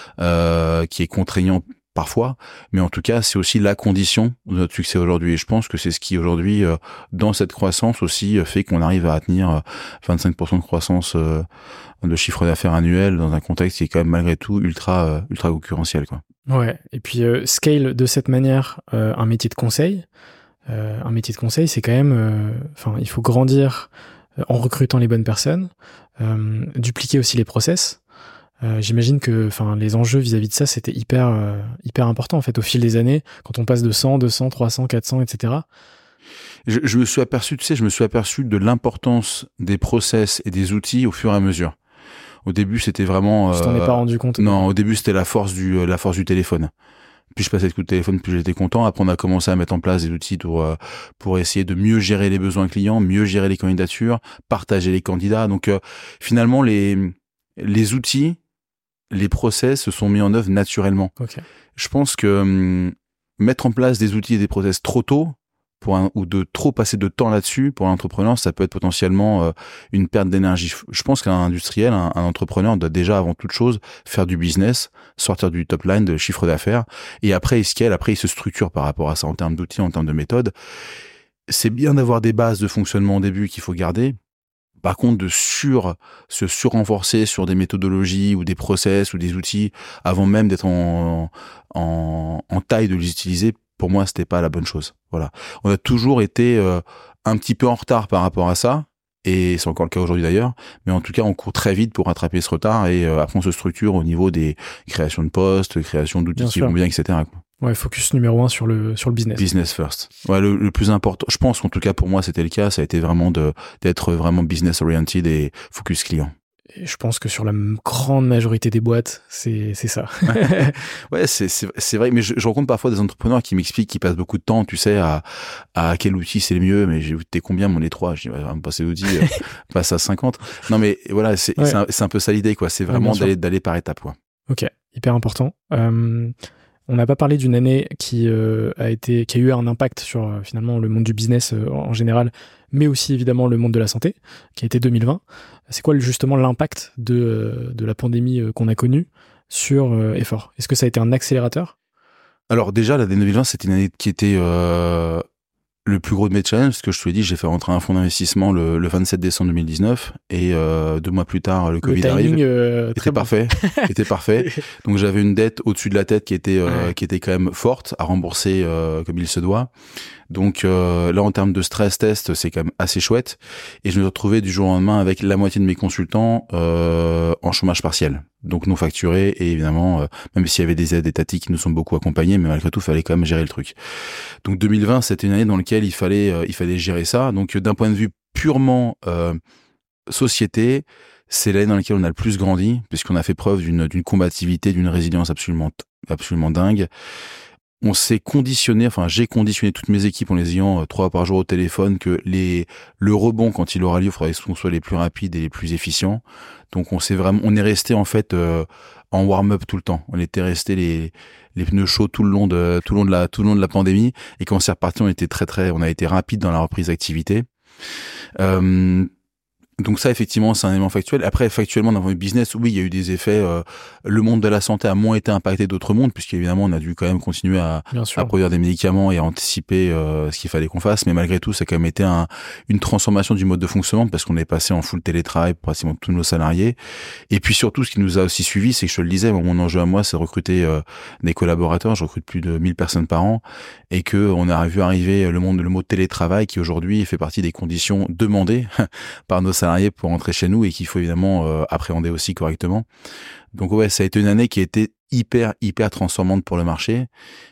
euh, qui est contraignant parfois, mais en tout cas, c'est aussi la condition de notre succès aujourd'hui. Et je pense que c'est ce qui, aujourd'hui, euh, dans cette croissance aussi, euh, fait qu'on arrive à tenir euh, vingt-cinq pour cent de croissance euh, de chiffre d'affaires annuel dans un contexte qui est quand même, malgré tout, ultra euh, ultra concurrentiel, quoi. Ouais, et puis euh, scale de cette manière euh, un métier de conseil. Euh, un métier de conseil, c'est quand même... Enfin, euh, il faut grandir euh, en recrutant les bonnes personnes, euh, dupliquer aussi les process. Euh, j'imagine que, enfin, les enjeux vis-à-vis de ça, c'était hyper, euh, hyper important en fait au fil des années, quand on passe de cent, deux cents, trois cents, quatre cents, et cetera. Je, je me suis aperçu, tu sais, je me suis aperçu de l'importance des process et des outils au fur et à mesure. Au début, c'était vraiment. Euh, tu t'en es pas rendu compte? Non, au début, c'était la force du, la force du téléphone. Plus je passais de coups de téléphone, plus j'étais content. Après, on a commencé à mettre en place des outils pour euh, pour essayer de mieux gérer les besoins clients, mieux gérer les candidatures, partager les candidats. Donc, euh, finalement, les les outils, les process se sont mis en œuvre naturellement. Okay. Je pense que hum, mettre en place des outils et des process trop tôt, pour un, ou de trop passer de temps là-dessus, pour un entrepreneur, ça peut être potentiellement euh, une perte d'énergie. Je pense qu'un industriel, un, un entrepreneur doit déjà, avant toute chose, faire du business, sortir du top line, de chiffre d'affaires, et après il scale, après il se structure par rapport à ça, en termes d'outils, en termes de méthodes. C'est bien d'avoir des bases de fonctionnement au début qu'il faut garder. Par contre, de sur, se surrenforcer sur des méthodologies ou des process ou des outils avant même d'être en, en, en taille de les utiliser, pour moi, c'était pas la bonne chose. Voilà. On a toujours été euh, un petit peu en retard par rapport à ça, et c'est encore le cas aujourd'hui d'ailleurs, mais en tout cas, on court très vite pour rattraper ce retard, et euh, après on se structure au niveau des créations de postes, création d'outils qui vont bien, et cetera. Ouais, focus numéro un sur le sur le business. Business first. Ouais, le, le plus important, je pense qu'en tout cas pour moi c'était le cas, ça a été vraiment de d'être vraiment business oriented et focus client. Et je pense que sur la grande majorité des boîtes, c'est c'est ça. Ouais, c'est c'est c'est vrai, mais je, je rencontre parfois des entrepreneurs qui m'expliquent qu'ils passent beaucoup de temps, tu sais, à à quel outil c'est le mieux. Mais j'ai t'es combien mon trois? Je dis, on va me passer l'outil, euh, passe à cinquante. Non mais voilà, c'est ouais. c'est, un, c'est un peu ça l'idée, quoi. C'est vraiment ouais, d'aller d'aller par étapes, quoi. Ok, hyper important. Euh, on n'a pas parlé d'une année qui euh, a été qui a eu un impact sur euh, finalement le monde du business euh, en général, mais aussi évidemment le monde de la santé, qui a été deux mille vingt. C'est quoi justement l'impact de, de la pandémie qu'on a connue sur euh, Effort? Est-ce que ça a été un accélérateur? Alors déjà, l'année deux mille vingt, c'était une année qui était euh, Le plus gros de mes challenges, ce que je te l'ai dit, j'ai fait rentrer un fonds d'investissement le, le vingt-sept décembre deux mille dix-neuf et euh, deux mois plus tard, le Covid le timing, arrive. Euh, était parfait, était parfait. Donc j'avais une dette au-dessus de la tête qui était euh, ouais. qui était quand même forte à rembourser euh, comme il se doit. Donc euh, là, en termes de stress test, c'est quand même assez chouette. Et je me suis retrouvé du jour au lendemain avec la moitié de mes consultants euh, en chômage partiel, donc non facturé. Et évidemment, euh, même s'il y avait des aides étatiques qui nous ont beaucoup accompagnés, mais malgré tout, il fallait quand même gérer le truc. Donc deux mille vingt, c'était une année dans laquelle il fallait euh, il fallait gérer ça. Donc d'un point de vue purement euh, société, c'est l'année dans laquelle on a le plus grandi, puisqu'on a fait preuve d'une d'une combativité, d'une résilience absolument absolument dingue. On s'est conditionné, enfin j'ai conditionné toutes mes équipes en les ayant euh, trois par jour au téléphone, que les le rebond quand il aura lieu, il faudrait qu'on soit les plus rapides et les plus efficients. Donc on s'est vraiment, on est resté en fait euh, en warm-up tout le temps. On était resté les les pneus chauds tout le long de tout le long de la tout le long de la pandémie. Et quand c'est reparti, on était très très, on a été rapide dans la reprise d'activité. Euh, Donc ça, effectivement, c'est un élément factuel. Après, factuellement, dans le business, oui, il y a eu des effets. Euh, le monde de la santé a moins été impacté d'autres mondes, puisqu'évidemment, on a dû quand même continuer à, à produire des médicaments et à anticiper euh, ce qu'il fallait qu'on fasse. Mais malgré tout, ça a quand même été un, une transformation du mode de fonctionnement, parce qu'on est passé en full télétravail pour pratiquement tous nos salariés. Et puis surtout, ce qui nous a aussi suivi, c'est que je te le disais, mon enjeu à moi, c'est de recruter euh, des collaborateurs. Je recrute plus de mille personnes par an, et que on a vu arriver le monde, le mot télétravail, qui aujourd'hui fait partie des conditions demandées par nos salariés pour rentrer chez nous et qu'il faut évidemment euh, appréhender aussi correctement. Donc ouais, ça a été une année qui a été hyper, hyper transformante pour le marché.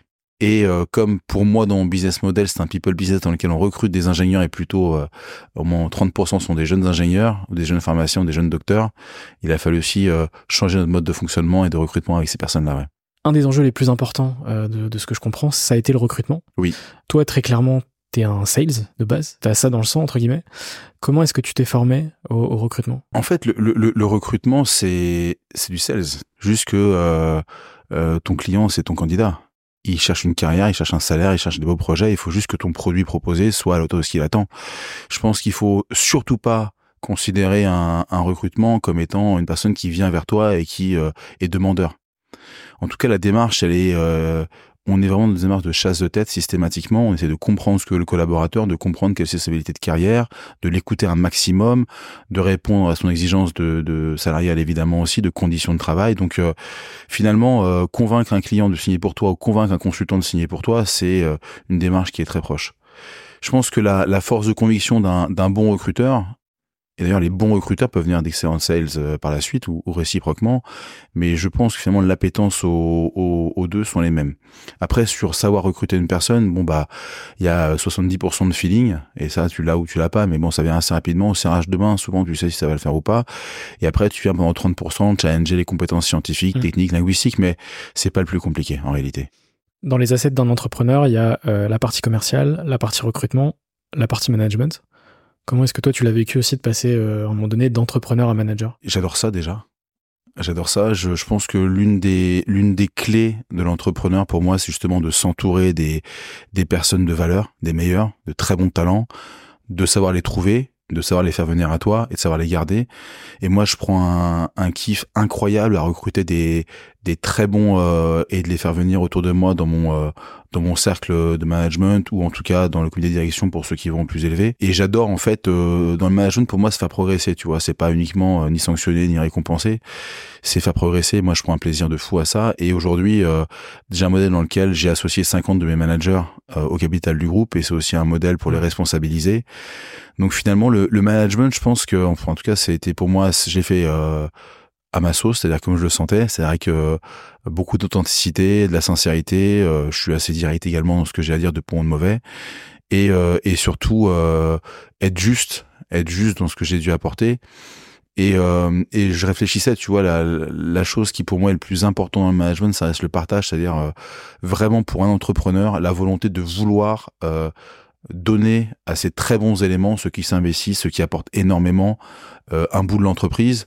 Et euh, comme pour moi, dans mon business model, c'est un people business dans lequel on recrute des ingénieurs et plutôt euh, au moins trente pour cent sont des jeunes ingénieurs, ou des jeunes pharmaciens, ou des jeunes docteurs. Il a fallu aussi euh, changer notre mode de fonctionnement et de recrutement avec ces personnes-là. Ouais. Un des enjeux les plus importants euh, de, de ce que je comprends, ça a été le recrutement. Oui. Toi, très clairement, t'es un sales de base, t'as ça dans le sang, entre guillemets. Comment est-ce que tu t'es formé au, au recrutement ? En fait, le, le, le recrutement, c'est, c'est du sales. Juste que euh, euh, ton client, c'est ton candidat. Il cherche une carrière, il cherche un salaire, il cherche des beaux projets. Il faut juste que ton produit proposé soit à la hauteur de ce qu'il attend. Je pense qu'il faut surtout pas considérer un, un recrutement comme étant une personne qui vient vers toi et qui euh, est demandeur. En tout cas, la démarche, elle est... Euh, on est vraiment dans une démarche de chasse de tête systématiquement. On essaie de comprendre ce que le collaborateur, de comprendre quelles sont ses habilités de carrière, de l'écouter un maximum, de répondre à son exigence de, de salariale évidemment aussi, de conditions de travail. Donc euh, finalement, euh, convaincre un client de signer pour toi ou convaincre un consultant de signer pour toi, c'est euh, une démarche qui est très proche. Je pense que la, la force de conviction d'un, d'un bon recruteur, et d'ailleurs, les bons recruteurs peuvent venir d'excellents sales euh, par la suite ou, ou réciproquement. Mais je pense que finalement, l'appétence aux, aux, aux deux sont les mêmes. Après, sur savoir recruter une personne, bon, bah, il y a soixante-dix pour cent de feeling. Et ça, tu l'as ou tu l'as pas. Mais bon, ça vient assez rapidement. Au serrage de main, souvent, tu sais si ça va le faire ou pas. Et après, tu viens pendant trente pour cent challenger les compétences scientifiques, mmh. techniques, linguistiques. Mais c'est pas le plus compliqué, en réalité. Dans les assets d'un entrepreneur, il y a euh, la partie commerciale, la partie recrutement, la partie management. Comment est-ce que toi, tu l'as vécu aussi de passer, euh, à un moment donné, d'entrepreneur à manager ? J'adore ça déjà. J'adore ça. Je, je pense que l'une des, l'une des clés de l'entrepreneur, pour moi, c'est justement de s'entourer des, des personnes de valeur, des meilleurs, de très bons talents, de savoir les trouver, de savoir les faire venir à toi et de savoir les garder. Et moi, je prends un, un kiff incroyable à recruter des, des très bons euh, et de les faire venir autour de moi dans mon euh, dans mon cercle de management ou en tout cas dans le comité de direction pour ceux qui vont plus élever. Et j'adore en fait euh, dans le management, pour moi, se faire progresser. Tu vois, c'est pas uniquement euh, ni sanctionner ni récompenser, c'est faire progresser. Moi, je prends un plaisir de fou à ça. Et aujourd'hui, euh, j'ai un modèle dans lequel j'ai associé cinquante de mes managers euh, au capital du groupe et c'est aussi un modèle pour les responsabiliser. Donc finalement, le, le management, je pense que, enfin, en tout cas, c'était pour moi, j'ai fait euh, à ma sauce, c'est-à-dire comme je le sentais, c'est-à-dire que euh, beaucoup d'authenticité, de la sincérité, euh, je suis assez direct également dans ce que j'ai à dire de bon ou de mauvais, et, euh, et surtout euh, être juste, être juste dans ce que j'ai dû apporter. Et, euh, et je réfléchissais, tu vois, la, la chose qui pour moi est le plus important dans le management, ça reste le partage, c'est-à-dire euh, vraiment pour un entrepreneur, la volonté de vouloir euh, donner à ces très bons éléments, ceux qui s'investissent, ceux qui apportent énormément, euh, un bout de l'entreprise,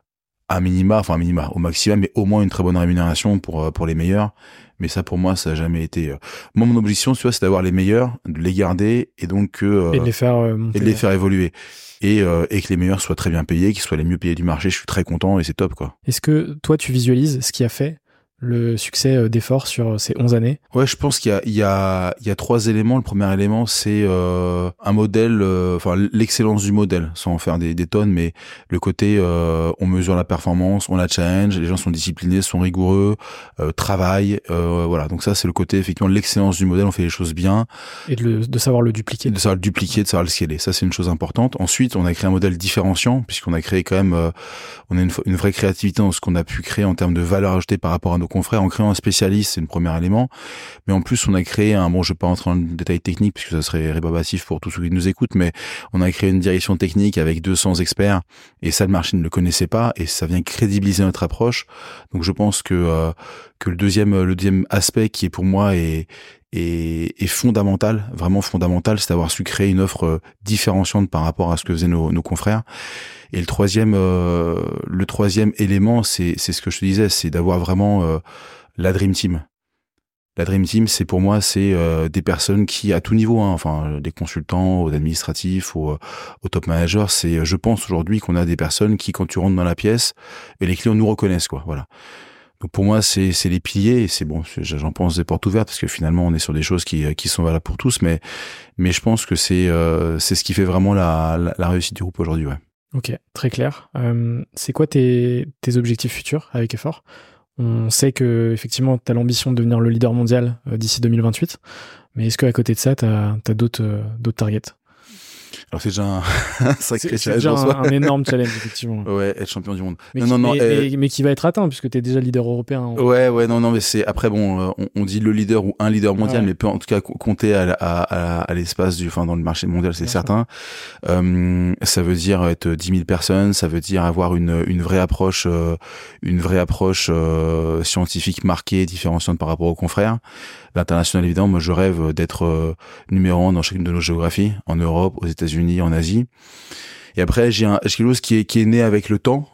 à minima, enfin à minima, au maximum, mais au moins une très bonne rémunération pour pour les meilleurs. Mais ça, pour moi, ça n'a jamais été... Euh... Moi, mon obligation, tu vois, c'est d'avoir les meilleurs, de les garder, et donc... Euh, et de les faire euh, monter. Et de les faire évoluer. Et, euh, et que les meilleurs soient très bien payés, qu'ils soient les mieux payés du marché. Je suis très content et c'est top, quoi. Est-ce que toi, tu visualises ce qui a fait le succès d'Effort sur ces onze années? Ouais, je pense qu'il y a, il y a, il y a trois éléments. Le premier élément, c'est euh, un modèle, euh, enfin l'excellence du modèle, sans en faire des, des tonnes, mais le côté, euh, on mesure la performance, on la challenge, les gens sont disciplinés, sont rigoureux, euh, travaillent, euh, voilà. Donc ça, c'est le côté effectivement l'excellence du modèle. On fait les choses bien et de, le, de savoir le dupliquer, de savoir le dupliquer, de savoir le scaler. Ça, c'est une chose importante. Ensuite, on a créé un modèle différenciant, puisqu'on a créé quand même, euh, on a une, une vraie créativité dans ce qu'on a pu créer en termes de valeur ajoutée par rapport à nos confrères. En créant un spécialiste, c'est le premier élément. Mais en plus, on a créé un, bon, je vais pas rentrer dans le détail technique, puisque ça serait rébarbatif pour tous ceux qui nous écoutent, mais on a créé une direction technique avec deux cents experts, et ça, le marché ne le connaissait pas, et ça vient crédibiliser notre approche. Donc, je pense que, euh, que le deuxième, le deuxième aspect qui est pour moi est, est, est fondamental, vraiment fondamental, c'est d'avoir su créer une offre différenciante par rapport à ce que faisaient nos, nos confrères. Et le troisième, euh, le troisième élément, c'est, c'est ce que je te disais, c'est d'avoir vraiment euh, la Dream Team. La Dream Team, c'est pour moi, c'est euh, des personnes qui, à tout niveau, hein, enfin, des consultants, aux administratifs, aux, aux top managers, c'est, je pense aujourd'hui qu'on a des personnes qui, quand tu rentres dans la pièce, et les clients nous reconnaissent, quoi, voilà. Donc pour moi, c'est, c'est les piliers, et c'est bon, j'en pense des portes ouvertes, parce que finalement, on est sur des choses qui, qui sont valables pour tous, mais, mais je pense que c'est, euh, c'est ce qui fait vraiment la, la, la réussite du groupe aujourd'hui, ouais. Ok, très clair. Euh, c'est quoi tes, tes objectifs futurs avec Effort ? On sait que effectivement, tu as l'ambition de devenir le leader mondial euh, d'ici deux mille vingt-huit, mais est-ce qu'à côté de ça, tu as d'autres, euh, d'autres targets ? Alors c'est déjà un, un sacré c'est, challenge. C'est déjà un, un énorme challenge, effectivement. Ouais, être champion du monde. Mais non, qui, non, non. Mais, euh... mais, mais qui va être atteint, puisque tu es déjà leader européen. En... Ouais, ouais, non, non, mais c'est après bon, on, on dit le leader ou un leader mondial, ouais. Mais peut en tout cas compter à, à, à, à l'espace du, enfin dans le marché mondial, c'est Bien certain. Euh, ça veut dire être dix mille personnes, ça veut dire avoir une une vraie approche, euh, une vraie approche euh, scientifique marquée, différenciante par rapport aux confrères. L'international, évidemment, moi je rêve d'être euh, numéro un dans chacune de nos géographies, en Europe, aux États-Unis, en Asie. Et après, j'ai un j'ai quelque chose qui est qui est né avec le temps,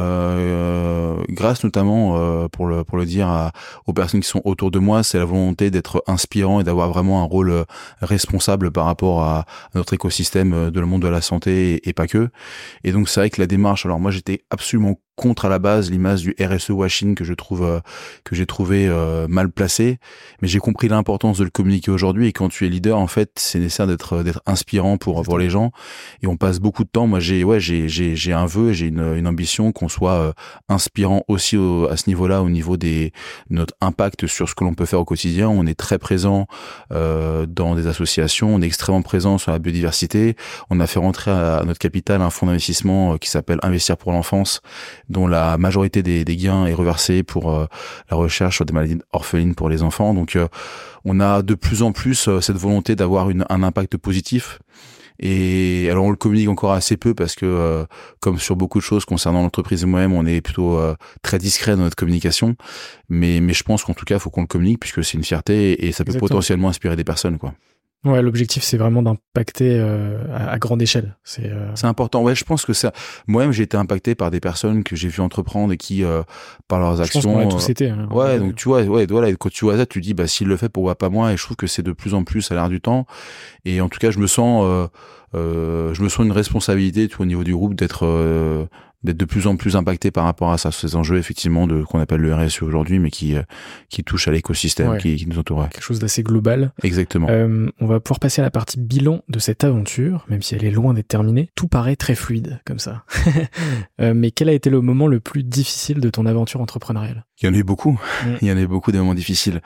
euh, grâce notamment euh, pour le pour le dire à, aux personnes qui sont autour de moi, c'est la volonté d'être inspirant et d'avoir vraiment un rôle responsable par rapport à, à notre écosystème de le monde de la santé et, et pas que. Et donc c'est vrai que la démarche. Alors moi, j'étais absolument contre à la base l'image du R S E washing que je trouve euh, que j'ai trouvé euh, mal placé, mais j'ai compris l'importance de le communiquer aujourd'hui. Et quand tu es leader, en fait, c'est nécessaire d'être d'être inspirant pour pour les gens. Et on passe beaucoup de temps. Moi, j'ai ouais, j'ai j'ai j'ai un vœu, j'ai une une ambition qu'on soit euh, inspirant aussi au, à ce niveau-là, au niveau des notre impact sur ce que l'on peut faire au quotidien. On est très présent euh, dans des associations, on est extrêmement présent sur la biodiversité. On a fait rentrer à notre capital un fonds d'investissement qui s'appelle Investir pour l'enfance, dont la majorité des, des gains est reversée pour euh, la recherche sur des maladies orphelines pour les enfants. Donc, euh, on a de plus en plus euh, cette volonté d'avoir une, un impact positif. Et alors, on le communique encore assez peu parce que, euh, comme sur beaucoup de choses concernant l'entreprise et moi-même, on est plutôt euh, très discret dans notre communication. Mais, mais je pense qu'en tout cas, il faut qu'on le communique puisque c'est une fierté et, et ça peut Exactement. Potentiellement inspirer des personnes, quoi. Ouais, l'objectif, c'est vraiment d'impacter euh, à, à grande échelle. C'est, euh... c'est important. Ouais, je pense que ça. Moi-même, j'ai été impacté par des personnes que j'ai vu entreprendre et qui, euh, par leurs actions. Je pense qu'on a tous été. Hein, ouais, ouais, donc tu vois, ouais, voilà. Quand tu vois ça, tu dis, bah, s'il le fait, pourquoi pas moi? Et je trouve que c'est de plus en plus à l'air du temps. Et en tout cas, je me sens, euh, euh, je me sens une responsabilité, tu vois, au niveau du groupe, d'être. Euh, d'être de plus en plus impacté par rapport à ça, ces enjeux effectivement de qu'on appelle le R S E aujourd'hui, mais qui qui touche à l'écosystème ouais. qui, qui nous entoure. Quelque chose d'assez global. Exactement. Euh, on va pouvoir passer à la partie bilan de cette aventure, même si elle est loin d'être terminée. Tout paraît très fluide comme ça. euh, mais quel a été le moment le plus difficile de ton aventure entrepreneuriale? Il y en a eu beaucoup. Mmh. Il y en a eu beaucoup des moments difficiles.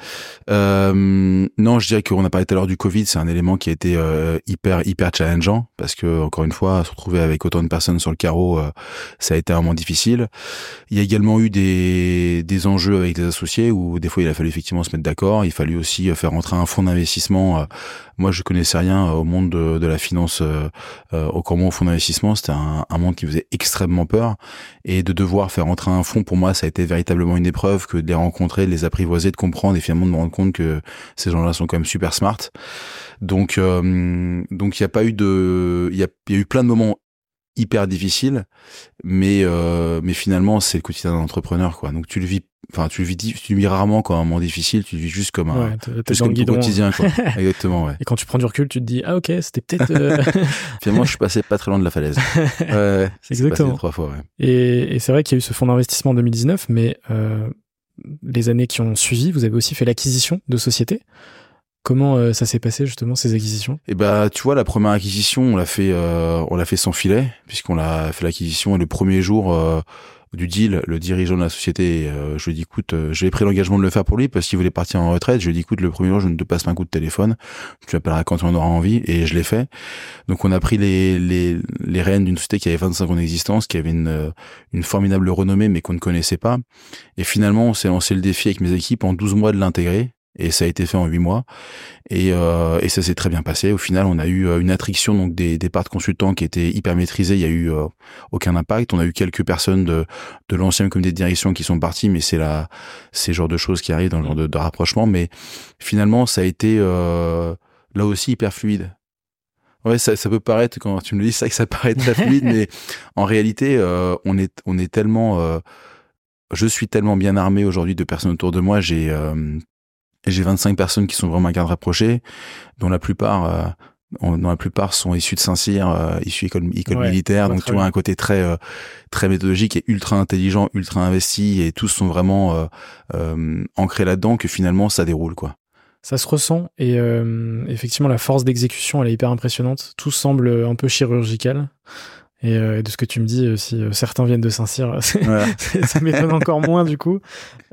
Euh, non, je dirais qu'on a parlé tout à l'heure du Covid. C'est un élément qui a été euh, hyper hyper challengeant parce que encore une fois, se retrouver avec autant de personnes sur le carreau, euh, ça a été un moment difficile. Il y a également eu des des enjeux avec des associés où des fois il a fallu effectivement se mettre d'accord. Il a fallu aussi faire rentrer un fonds d'investissement. Moi, je connaissais rien au monde de, de la finance, euh, encore moins au fonds d'investissement. C'était un, un monde qui faisait extrêmement peur et de devoir faire rentrer un fonds, pour moi, ça a été véritablement une épreuve que de les rencontrer, de les apprivoiser, de comprendre et finalement de me rendre compte que ces gens-là sont quand même super smart. Donc, euh, donc il y a pas eu de, il y a, il y a eu plein de moments hyper difficiles, mais euh, mais finalement c'est le quotidien d'un entrepreneur, quoi. Donc tu le vis, enfin tu le vis, tu le vis rarement comme un moment difficile, tu le vis juste comme un, ouais, juste comme ton quotidien, quoi. Exactement, ouais. Et quand tu prends du recul, tu te dis ah ok, c'était peut-être. Euh... Finalement, je suis passé pas très loin de la falaise. Ouais, ouais, exactement. Passé trois fois, ouais. Et, et c'est vrai qu'il y a eu ce fonds d'investissement en deux mille dix-neuf, mais euh, les années qui ont suivi, vous avez aussi fait l'acquisition de sociétés. Comment euh, ça s'est passé justement ces acquisitions ? Et bah tu vois, la première acquisition, on l'a fait, euh, on l'a fait sans filet, puisqu'on l'a fait l'acquisition et le premier jour euh, du deal, le dirigeant de la société, euh, je lui ai dit écoute, euh, j'avais pris l'engagement de le faire pour lui parce qu'il voulait partir en retraite. Je lui ai dit écoute, le premier jour, je ne te passe pas un coup de téléphone, tu m'appelleras quand tu en auras envie, et je l'ai fait. Donc on a pris les les les rênes d'une société qui avait vingt-cinq ans d'existence, qui avait une une formidable renommée mais qu'on ne connaissait pas. Et finalement, on s'est lancé le défi avec mes équipes en douze mois de l'intégrer. Et ça a été fait en huit mois. Et, euh, et ça s'est très bien passé. Au final, on a eu une attrition donc des, des parts de consultants qui étaient hyper maîtrisées. Il y a eu euh, aucun impact. On a eu quelques personnes de, de l'ancien comité de direction qui sont parties, mais c'est la, c'est le genre de choses qui arrivent dans le genre de, de rapprochement. Mais finalement, ça a été euh, là aussi hyper fluide. Ouais, ça, ça peut paraître, quand tu me le dis, ça que ça paraît très fluide, mais en réalité, euh, on est, on est tellement, euh, je suis tellement bien armé aujourd'hui de personnes autour de moi. J'ai euh, Et j'ai vingt-cinq personnes qui sont vraiment à garde rapprochée, dont la plupart, euh, dont la plupart sont issus de Saint-Cyr, euh, issus école, école ouais, militaire. Donc tu vois, un côté très, euh, très méthodologique et ultra intelligent, ultra investi, et tous sont vraiment euh, euh, ancrés là-dedans, que finalement ça déroule, quoi. Ça se ressent, et euh, effectivement la force d'exécution, elle est hyper impressionnante. Tout semble un peu chirurgical. Et euh, de ce que tu me dis, euh, si euh, certains viennent de Saint-Cyr, ouais. ça m'étonne encore moins du coup.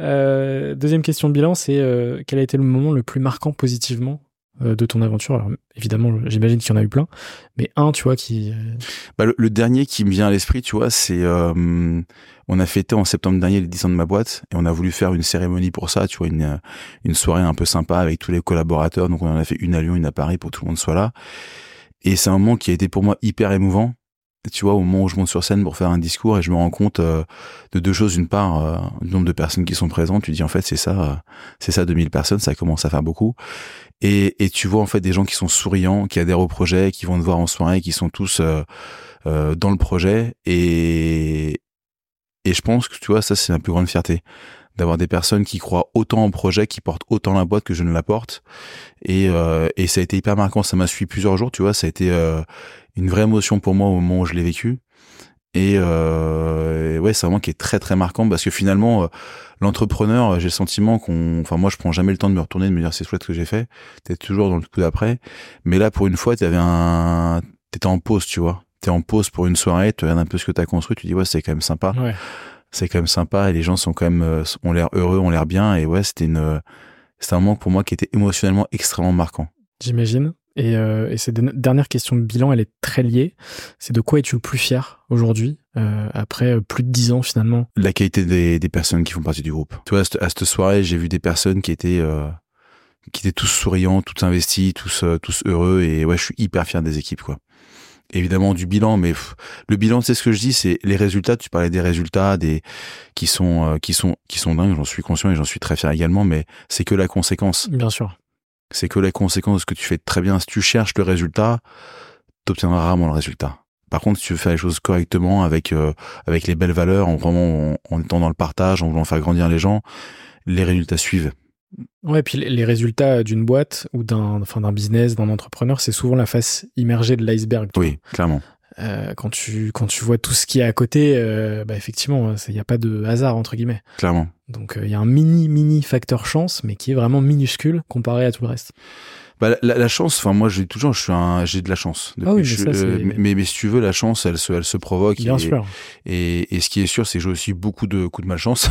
Euh, deuxième question de bilan, c'est euh, quel a été le moment le plus marquant positivement euh, de ton aventure ? Alors évidemment, j'imagine qu'il y en a eu plein, mais un, tu vois, qui... Euh... Bah, le, le dernier qui me vient à l'esprit, tu vois, c'est... Euh, on a fêté en septembre dernier les dix ans de ma boîte, et on a voulu faire une cérémonie pour ça, tu vois, une, une soirée un peu sympa avec tous les collaborateurs. Donc on en a fait une à Lyon, une à Paris pour que tout le monde soit là. Et c'est un moment qui a été pour moi hyper émouvant. Tu vois, au moment où je monte sur scène pour faire un discours, et je me rends compte euh, de deux choses. D'une part, euh, du nombre de personnes qui sont présentes. Tu dis en fait c'est ça, euh, c'est ça deux mille personnes, ça commence à faire beaucoup. Et, et tu vois en fait des gens qui sont souriants, qui adhèrent au projet, qui vont te voir en soirée, qui sont tous euh, euh, dans le projet. Et et je pense que tu vois ça c'est ma plus grande fierté, d'avoir des personnes qui croient autant au projet, qui portent autant la boîte que je ne la porte. Et euh, et ça a été hyper marquant. Ça m'a suivi plusieurs jours. Tu vois, ça a été euh, une vraie émotion pour moi au moment où je l'ai vécu. Et, euh, et ouais, c'est vraiment qui est très très marquant, parce que finalement, euh, l'entrepreneur, j'ai le sentiment qu'on, enfin moi, je prends jamais le temps de me retourner, de me dire c'est chouette ce que j'ai fait. T'es toujours dans le coup d'après. Mais là, pour une fois, t'avais un, t'étais en pause, tu vois. T'es en pause pour une soirée, tu regardes un peu ce que t'as construit, tu dis ouais, c'est quand même sympa. Ouais. C'est quand même sympa, et les gens sont quand même, euh, ont l'air heureux, ont l'air bien. Et ouais, c'était une, c'était un moment pour moi qui était émotionnellement extrêmement marquant. J'imagine. Et, euh, et cette dernière question de bilan, elle est très liée. C'est de quoi es-tu le plus fier aujourd'hui, euh, après plus de dix ans finalement ? La qualité des, des personnes qui font partie du groupe. Tu vois, à cette, à cette soirée, j'ai vu des personnes qui étaient, euh, qui étaient tous souriants, tous investis, tous, euh, tous heureux. Et ouais, je suis hyper fier des équipes, quoi. Évidemment du bilan, mais pff, le bilan, c'est ce que je dis, c'est les résultats. Tu parlais des résultats, des qui sont, euh, qui sont, qui sont dingues. J'en suis conscient et j'en suis très fier également. Mais c'est que la conséquence. Bien sûr. C'est que la conséquence de ce que tu fais très bien. Si tu cherches le résultat, t'obtiendras rarement le résultat. Par contre, si tu veux faire les choses correctement, avec euh, avec les belles valeurs, en vraiment en, en étant dans le partage, en voulant faire grandir les gens, les résultats suivent. Ouais, puis les résultats d'une boîte ou d'un, enfin d'un business, d'un entrepreneur, c'est souvent la face immergée de l'iceberg. Oui, clairement. Euh, quand tu quand tu vois tout ce qu'il y a à côté, euh, bah effectivement, il y a pas de hasard entre guillemets. Clairement. Donc il euh, y a un mini mini facteur chance, mais qui est vraiment minuscule comparé à tout le reste. Bah la, la chance, enfin moi je dis toujours, je suis un, j'ai de la chance. Depuis ah oui, mais, je, ça, euh, mais mais si tu veux, la chance, elle se elle se provoque. Bien et, sûr. Et, et ce qui est sûr, c'est que j'ai aussi beaucoup de coups de malchance.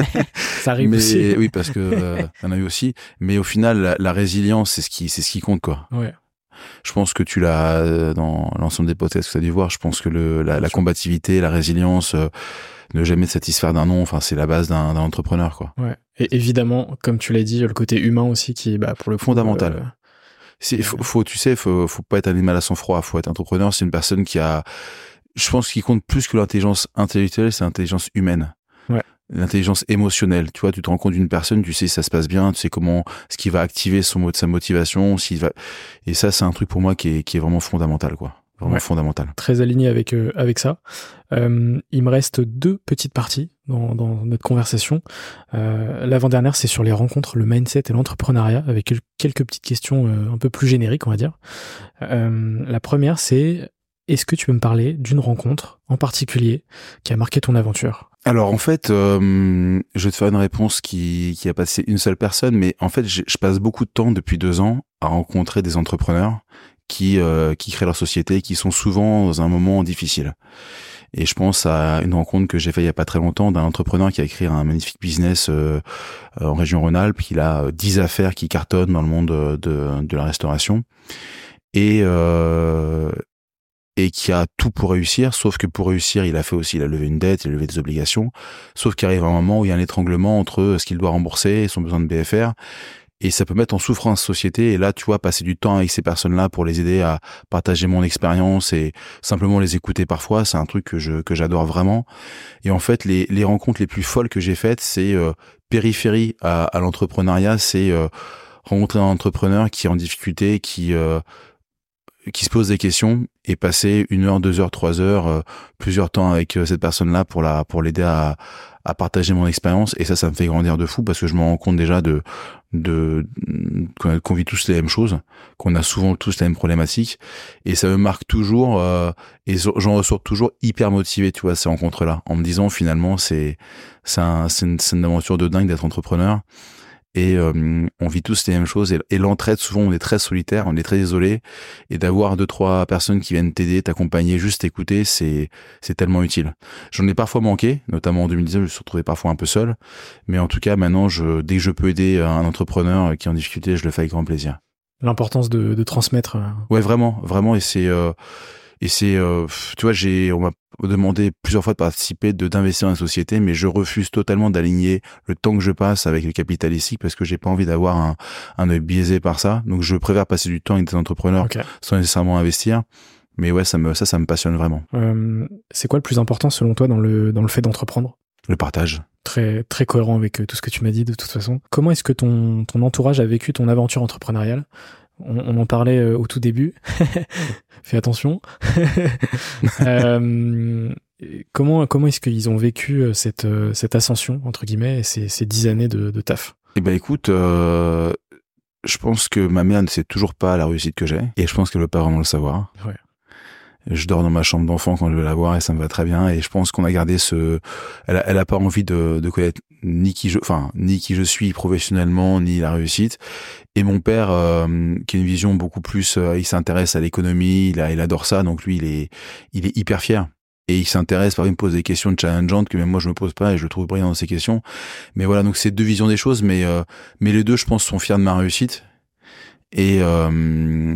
Ça arrive mais, aussi. Oui, parce que euh, y en a eu aussi. Mais au final, la, la résilience, c'est ce qui c'est ce qui compte, quoi. Ouais. Je pense que tu l'as dans l'ensemble des podcasts que tu as dû voir. Je pense que le la, la combativité, la résilience, euh, ne jamais te satisfaire d'un non, enfin c'est la base d'un, d'un entrepreneur, quoi. Ouais. Et évidemment, comme tu l'as dit, le côté humain aussi qui est bah pour le coup, fondamental. Euh, C'est faut, faut tu sais faut faut pas être un animal à sang froid, faut être entrepreneur, c'est une personne qui a, je pense qu'il compte plus que l'intelligence intellectuelle, c'est l'intelligence humaine. Ouais. L'intelligence émotionnelle, tu vois, tu te rends compte d'une personne, tu sais si ça se passe bien, tu sais comment, ce qui va activer son mot de sa motivation, s'il va, et ça c'est un truc pour moi qui est qui est vraiment fondamental, quoi. Vraiment ouais. fondamental. Très aligné avec euh, avec ça. Euh, il me reste deux petites parties dans, dans notre conversation. Euh, l'avant-dernière, c'est sur les rencontres, le mindset et l'entrepreneuriat, avec quelques petites questions euh, un peu plus génériques, on va dire. Euh, la première, c'est est-ce que tu peux me parler d'une rencontre en particulier qui a marqué ton aventure ? Alors en fait, euh, je vais te faire une réponse qui qui a passé une seule personne, mais en fait, je, je passe beaucoup de temps depuis deux ans à rencontrer des entrepreneurs qui euh, qui créent leur société, qui sont souvent dans un moment difficile. Et je pense à une rencontre que j'ai faite il y a pas très longtemps d'un entrepreneur qui a créé un magnifique business euh, en région Rhône-Alpes. Il a dix affaires qui cartonnent dans le monde de de la restauration et euh, et qui a tout pour réussir, sauf que pour réussir, il a fait aussi, il a levé une dette, il a levé des obligations, sauf qu'il arrive un moment où il y a un étranglement entre ce qu'il doit rembourser et son besoin de B F R, et ça peut mettre en souffrance la société, et là, tu vois, passer du temps avec ces personnes-là pour les aider à partager mon expérience et simplement les écouter parfois, c'est un truc que je que j'adore vraiment. Et en fait, les les rencontres les plus folles que j'ai faites, c'est euh, périphérie à, à l'entrepreneuriat, c'est euh, rencontrer un entrepreneur qui est en difficulté, qui euh, qui se pose des questions et passer une heure, deux heures, trois heures, euh, plusieurs temps avec euh, cette personne-là pour la pour l'aider à à partager mon expérience. Et ça, ça me fait grandir de fou parce que je me rends compte déjà de de qu'on, qu'on vit tous les mêmes choses, qu'on a souvent tous les mêmes problématiques. Et ça me marque toujours euh, et j'en ressors toujours hyper motivé, tu vois, ces rencontres-là, en me disant finalement c'est c'est un, c'est une, c'est une aventure de dingue d'être entrepreneur. Et euh, on vit tous les mêmes choses et, et l'entraide, souvent on est très solitaire, on est très isolé, et d'avoir deux trois personnes qui viennent t'aider, t'accompagner, juste t'écouter, c'est c'est tellement utile. J'en ai parfois manqué, notamment en deux mille dix-neuf, je me suis retrouvé parfois un peu seul, mais en tout cas maintenant, je dès que je peux aider un entrepreneur qui est en difficulté, je le fais avec grand plaisir. L'importance de, de transmettre. Ouais, vraiment, vraiment, et c'est euh, et c'est euh, tu vois, j'ai on m'a demandé plusieurs fois de participer, de d'investir dans la société, mais je refuse totalement d'aligner le temps que je passe avec le capital ici parce que j'ai pas envie d'avoir un un œil biaisé par ça. Donc je préfère passer du temps avec des entrepreneurs okay. sans nécessairement investir. Mais ouais, ça me ça ça me passionne vraiment. Euh, c'est quoi le plus important selon toi dans le dans le fait d'entreprendre ? Le partage. Très très cohérent avec tout ce que tu m'as dit de toute façon. Comment est-ce que ton ton entourage a vécu ton aventure entrepreneuriale ? On, on en parlait euh, au tout début. Fais attention. euh, comment comment est-ce qu'ils ont vécu cette cette ascension entre guillemets et ces ces dix années de, de taf ? Eh ben écoute, euh, je pense que ma mère ne sait toujours pas la réussite que j'ai et je pense qu'elle veut pas vraiment le savoir. Ouais. Je dors dans ma chambre d'enfant quand je vais la voir et ça me va très bien. Et je pense qu'on a gardé ce. Elle a, elle a pas envie de, de connaître ni qui je, enfin ni qui je suis professionnellement ni la réussite. Et mon père, euh, qui a une vision beaucoup plus, euh, il s'intéresse à l'économie, il, a, il adore ça, donc lui il est, il est hyper fier. Et il s'intéresse, par exemple, il me pose des questions challengeantes que même moi je me pose pas et je le trouve brillant dans ces questions. Mais voilà, donc c'est deux visions des choses, mais euh, mais les deux, je pense, sont fiers de ma réussite. Et euh,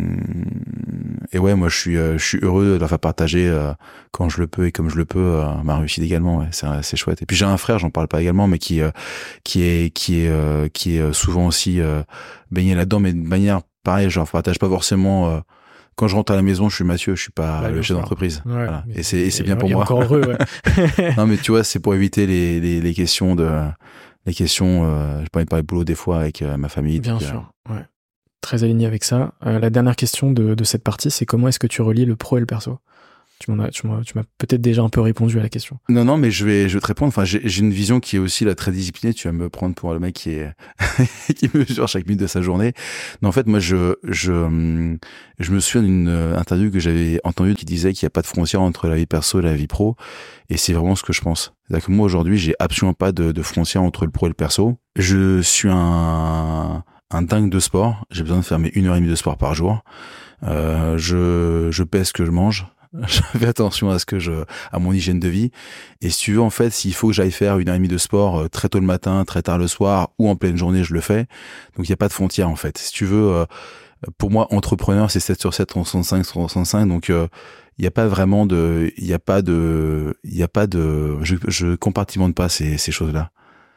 et ouais, moi je suis euh, je suis heureux de leur faire partager euh, quand je le peux et comme je le peux euh, ma réussite également. Ouais, c'est c'est chouette. Et puis j'ai un frère, j'en parle pas également, mais qui euh, qui est qui est euh, qui est souvent aussi euh, baigné là-dedans, mais de manière pareille. Je leur partage pas forcément. Euh, quand je rentre à la maison, je suis Mathieu, je suis pas bah, le chef d'entreprise. Ouais, voilà. Et c'est et c'est bien pour moi. Encore heureux. Ouais. Non, mais tu vois, c'est pour éviter les les, les questions de les questions. Euh, j'ai pas envie de parler de boulot des fois avec euh, ma famille. Bien donc, sûr. Euh, ouais. Très aligné avec ça. Euh, la dernière question de, de cette partie, c'est comment est-ce que tu relis le pro et le perso ? Tu m'en as, tu m'as, tu m'as peut-être déjà un peu répondu à la question. Non, non, mais je vais, je vais te répondre. Enfin, j'ai, j'ai une vision qui est aussi là très disciplinée. Tu vas me prendre pour le mec qui est, qui mesure chaque minute de sa journée. Non, en fait, moi, je, je, je me souviens d'une interview que j'avais entendue qui disait qu'il n'y a pas de frontière entre la vie perso et la vie pro. Et c'est vraiment ce que je pense. C'est-à-dire que moi, aujourd'hui, j'ai absolument pas de, de frontière entre le pro et le perso. Je suis un, un dingue de sport. J'ai besoin de faire mes une heure et demie de sport par jour. Euh, je, je pèse ce que je mange. Je fais attention à ce que je, à mon hygiène de vie. Et si tu veux, en fait, s'il faut que j'aille faire une heure et demie de sport très tôt le matin, très tard le soir ou en pleine journée, je le fais. Donc, il n'y a pas de frontière, en fait. Si tu veux, euh, pour moi, entrepreneur, c'est sept sur sept, trois cent soixante-cinq sur soixante-cinq. Donc, euh, il n'y a pas vraiment de, il n'y a pas de, il n'y a pas de, je, je compartimente pas ces, ces choses-là.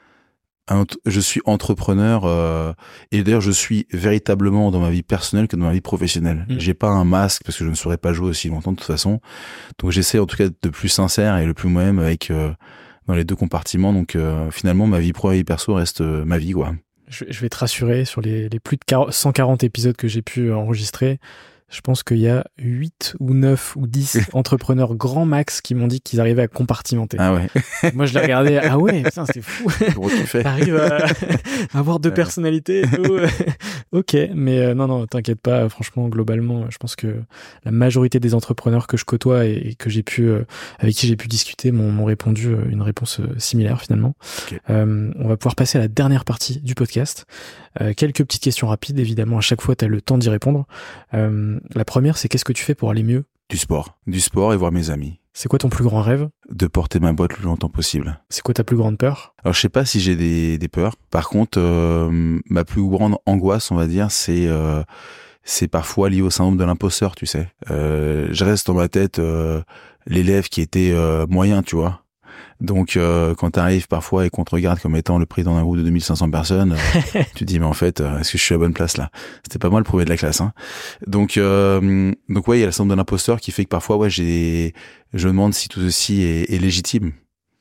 Je suis entrepreneur euh, et d'ailleurs je suis véritablement dans ma vie personnelle que dans ma vie professionnelle. Mmh. J'ai pas un masque parce que je ne saurais pas jouer aussi longtemps de toute façon. Donc j'essaie en tout cas d'être le plus sincère et le plus moi-même avec euh, dans les deux compartiments. Donc euh, finalement ma vie pro et vie perso reste euh, ma vie quoi. Je, je vais te rassurer sur les, les plus de cent quarante épisodes que j'ai pu enregistrer. Je pense qu'il y a huit ou neuf ou dix entrepreneurs grand max qui m'ont dit qu'ils arrivaient à compartimenter. Ah ouais. Moi, je les regardais. Ah ouais, putain, c'est fou. Comment tu fais? T'arrives à avoir deux Ouais. personnalités et tout. Ok, mais euh, non, non, t'inquiète pas. Franchement, globalement, je pense que la majorité des entrepreneurs que je côtoie et, et que j'ai pu, euh, avec qui j'ai pu discuter, m'ont, m'ont répondu euh, une réponse euh, similaire finalement. Ok. Euh, on va pouvoir passer à la dernière partie du podcast. Euh, quelques petites questions rapides, évidemment. À chaque fois, t'as le temps d'y répondre. Euh, la première, c'est qu'est-ce que tu fais pour aller mieux? Du sport. Du sport et voir mes amis. C'est quoi ton plus grand rêve? De porter ma boîte le plus longtemps possible. C'est quoi ta plus grande peur? Alors je sais pas si j'ai des, des peurs. Par contre, euh, ma plus grande angoisse, on va dire, c'est euh, c'est parfois lié au syndrome de l'imposteur, tu sais. Euh, je reste dans ma tête euh, l'élève qui était euh, moyen, tu vois. Donc euh, quand t'arrives parfois et qu'on te regarde comme étant le président d'un groupe de deux mille cinq cents personnes, euh, tu te dis mais en fait euh, est-ce que je suis à la bonne place là? C'était pas moi le premier de la classe, hein. Donc euh, donc ouais, il y a le syndrome de l'imposteur qui fait que parfois ouais j'ai je me demande si tout ceci est, est légitime.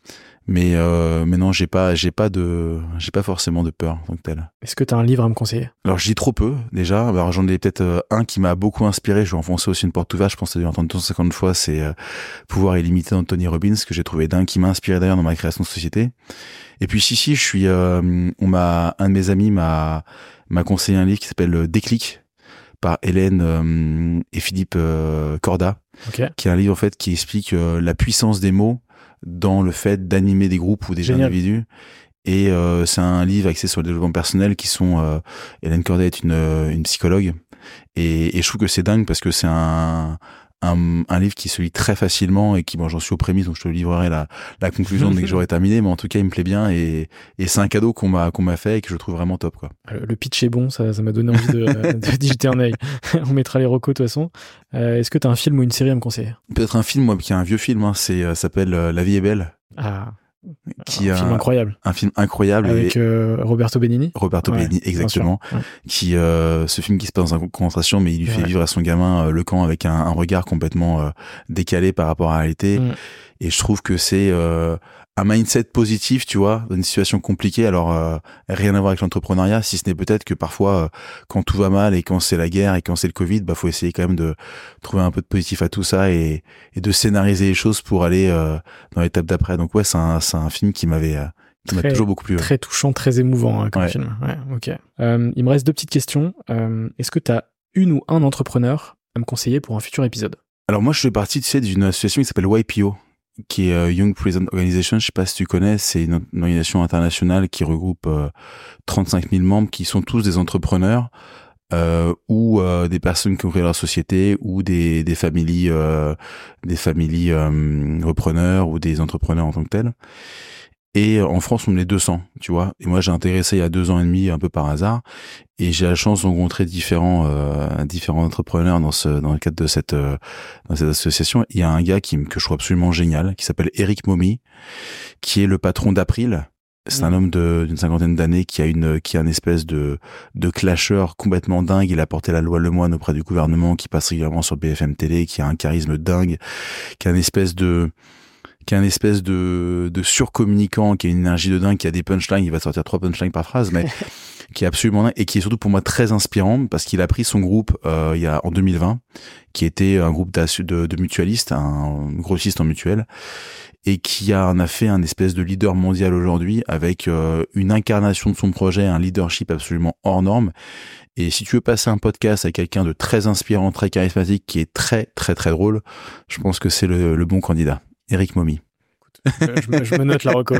Mais euh, mais non, j'ai pas j'ai pas de j'ai pas forcément de peur en tant que tel. Est-ce que t'as un livre à me conseiller? Alors je lis trop peu déjà. Alors j'en ai peut-être euh, un qui m'a beaucoup inspiré. Je vais enfoncer aussi une porte ouverte. Je pense que t'as dû entendre deux cent cinquante fois. C'est euh, Pouvoir illimité d'Anthony Robbins que j'ai trouvé dingue, qui m'a inspiré d'ailleurs dans ma création de société. Et puis si si, je suis euh, on m'a un de mes amis m'a m'a conseillé un livre qui s'appelle Déclic par Hélène euh, et Philippe euh, Corda, Ok. qui est un livre en fait qui explique euh, la puissance des mots dans le fait d'animer des groupes ou des Génial. individus. Et euh, c'est un livre axé sur le développement personnel qui sont... Euh, Hélène Corday est une, une psychologue. Et, et je trouve que c'est dingue parce que c'est un, un, un livre qui se lit très facilement et qui, bon, j'en suis aux prémices, donc je te livrerai la, la conclusion dès que j'aurai terminé. Mais en tout cas, il me plaît bien et, et c'est un cadeau qu'on m'a, qu'on m'a fait et que je trouve vraiment top, quoi. Le, le pitch est bon, ça, ça m'a donné envie de, de d'y jeter un œil. On mettra les recos de toute façon. Euh, est-ce que t'as un film ou une série à me conseiller? Peut-être un film, moi, qui est un vieux film, hein, c'est, euh, s'appelle euh, La vie est belle. Ah, Qui un a film incroyable. Un film incroyable. Avec et euh, Roberto Benigni. Roberto Ouais, Benigni, exactement. Ouais. Qui, euh, ce film qui se passe dans un camp de concentration, mais il lui fait Ouais. vivre à son gamin euh, le camp avec un, un regard complètement euh, décalé par rapport à la réalité. Mm. Et je trouve que c'est euh, un mindset positif, tu vois, dans une situation compliquée. Alors, euh, rien à voir avec l'entrepreneuriat, si ce n'est peut-être que parfois, euh, quand tout va mal et quand c'est la guerre et quand c'est le Covid, bah, faut essayer quand même de trouver un peu de positif à tout ça et, et de scénariser les choses pour aller euh, dans l'étape d'après. Donc ouais, c'est un, c'est un film qui m'avait, euh, qui m'a Très- toujours beaucoup plu. Ouais. Très touchant, très émouvant hein, comme Ouais. film. Ouais, ok. Euh, il me reste deux petites questions. Euh, est-ce que t'as une ou un entrepreneur à me conseiller pour un futur épisode? Alors moi, je fais partie, tu sais, d'une association qui s'appelle Y P O, qui est euh, Young Prison Organization. Je sais pas si tu connais, c'est une, une organisation internationale qui regroupe euh, trente-cinq mille membres qui sont tous des entrepreneurs euh, ou euh, des personnes qui ont créé leur société ou des des familles euh, des familles euh, repreneurs ou des entrepreneurs en tant que tels. Et en France, on est deux cents, tu vois. Et moi, j'ai intégré ça il y a deux ans et demi, un peu par hasard. Et j'ai la chance de rencontrer différents, euh, différents entrepreneurs dans ce, dans le cadre de cette, euh, dans cette association. Il y a un gars qui, que je trouve absolument génial, qui s'appelle Eric Momy, qui est le patron d'April. C'est un homme de, d'une cinquantaine d'années qui a une, qui a une espèce de, de clasher complètement dingue. Il a porté la loi Lemoine auprès du gouvernement, qui passe régulièrement sur B F M Télé, qui a un charisme dingue, qui a une espèce de, qui a une espèce de, de surcommunicant, qui a une énergie de dingue, qui a des punchlines, il va sortir trois punchlines par phrase, mais qui est absolument dingue et qui est surtout pour moi très inspirant parce qu'il a pris son groupe euh, il y a en deux mille vingt, qui était un groupe de, de mutualistes, un grossiste en mutuelle, et qui a, en a fait un espèce de leader mondial aujourd'hui avec euh, une incarnation de son projet, un leadership absolument hors norme. Et si tu veux passer un podcast avec quelqu'un de très inspirant, très charismatique, qui est très très très drôle, je pense que c'est le, le bon candidat. Eric Momy. je, me, je me note la reco.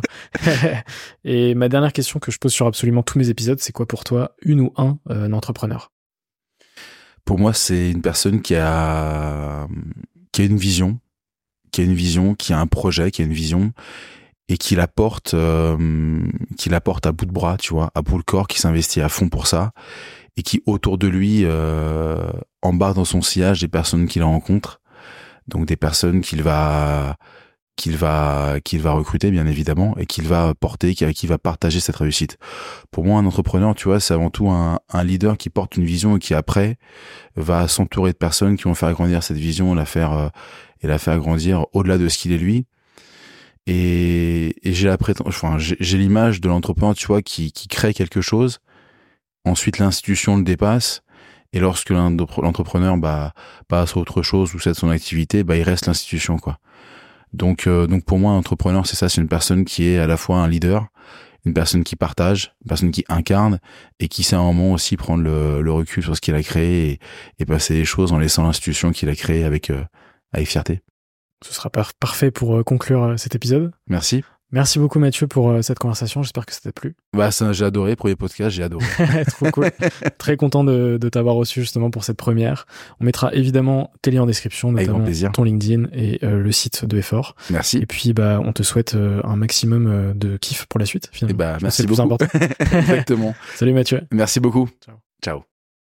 Et ma dernière question que je pose sur absolument tous mes épisodes, c'est quoi pour toi une ou un, euh, un entrepreneur? Pour moi, c'est une personne qui a qui a une vision, qui a une vision, qui a un projet, qui a une vision et qui la porte, euh, qui la porte à bout de bras, tu vois, à bout le corps, qui s'investit à fond pour ça et qui autour de lui euh, embarque dans son sillage des personnes qu'il rencontre, donc des personnes qu'il va qu'il va qu'il va recruter bien évidemment et qu'il va porter, qui, qui va partager cette réussite. Pour moi, un entrepreneur, tu vois, c'est avant tout un, un leader qui porte une vision et qui après va s'entourer de personnes qui vont faire grandir cette vision, la faire euh, et la faire grandir au-delà de ce qu'il est lui. Et, et j'ai la prétention, enfin, j'ai, j'ai l'image de l'entrepreneur, tu vois, qui, qui crée quelque chose. Ensuite, l'institution le dépasse Et lorsque l'entrepreneur bah, passe à autre chose ou cède son activité, bah, il reste l'institution, quoi. Donc, euh, donc pour moi, un entrepreneur, c'est ça, c'est une personne qui est à la fois un leader, une personne qui partage, une personne qui incarne et qui sait à un moment aussi prendre le, le recul sur ce qu'il a créé et, et passer les choses en laissant l'institution qu'il a créée avec, euh, avec fierté. Ce sera par- parfait pour euh, conclure euh, cet épisode. Merci. Merci beaucoup Mathieu pour euh, cette conversation, j'espère que ça t'a plu. Bah ça, j'ai adoré, premier podcast, j'ai adoré. Trop cool. Très content de, de t'avoir reçu justement pour cette première. On mettra évidemment tes liens en description, notamment ton LinkedIn et euh, le site de Effort. Merci. Et puis bah on te souhaite euh, un maximum euh, de kiff pour la suite finalement. Et bah, merci c'est le beaucoup. plus important. Exactement. Salut Mathieu. Merci beaucoup. Ciao. Ciao.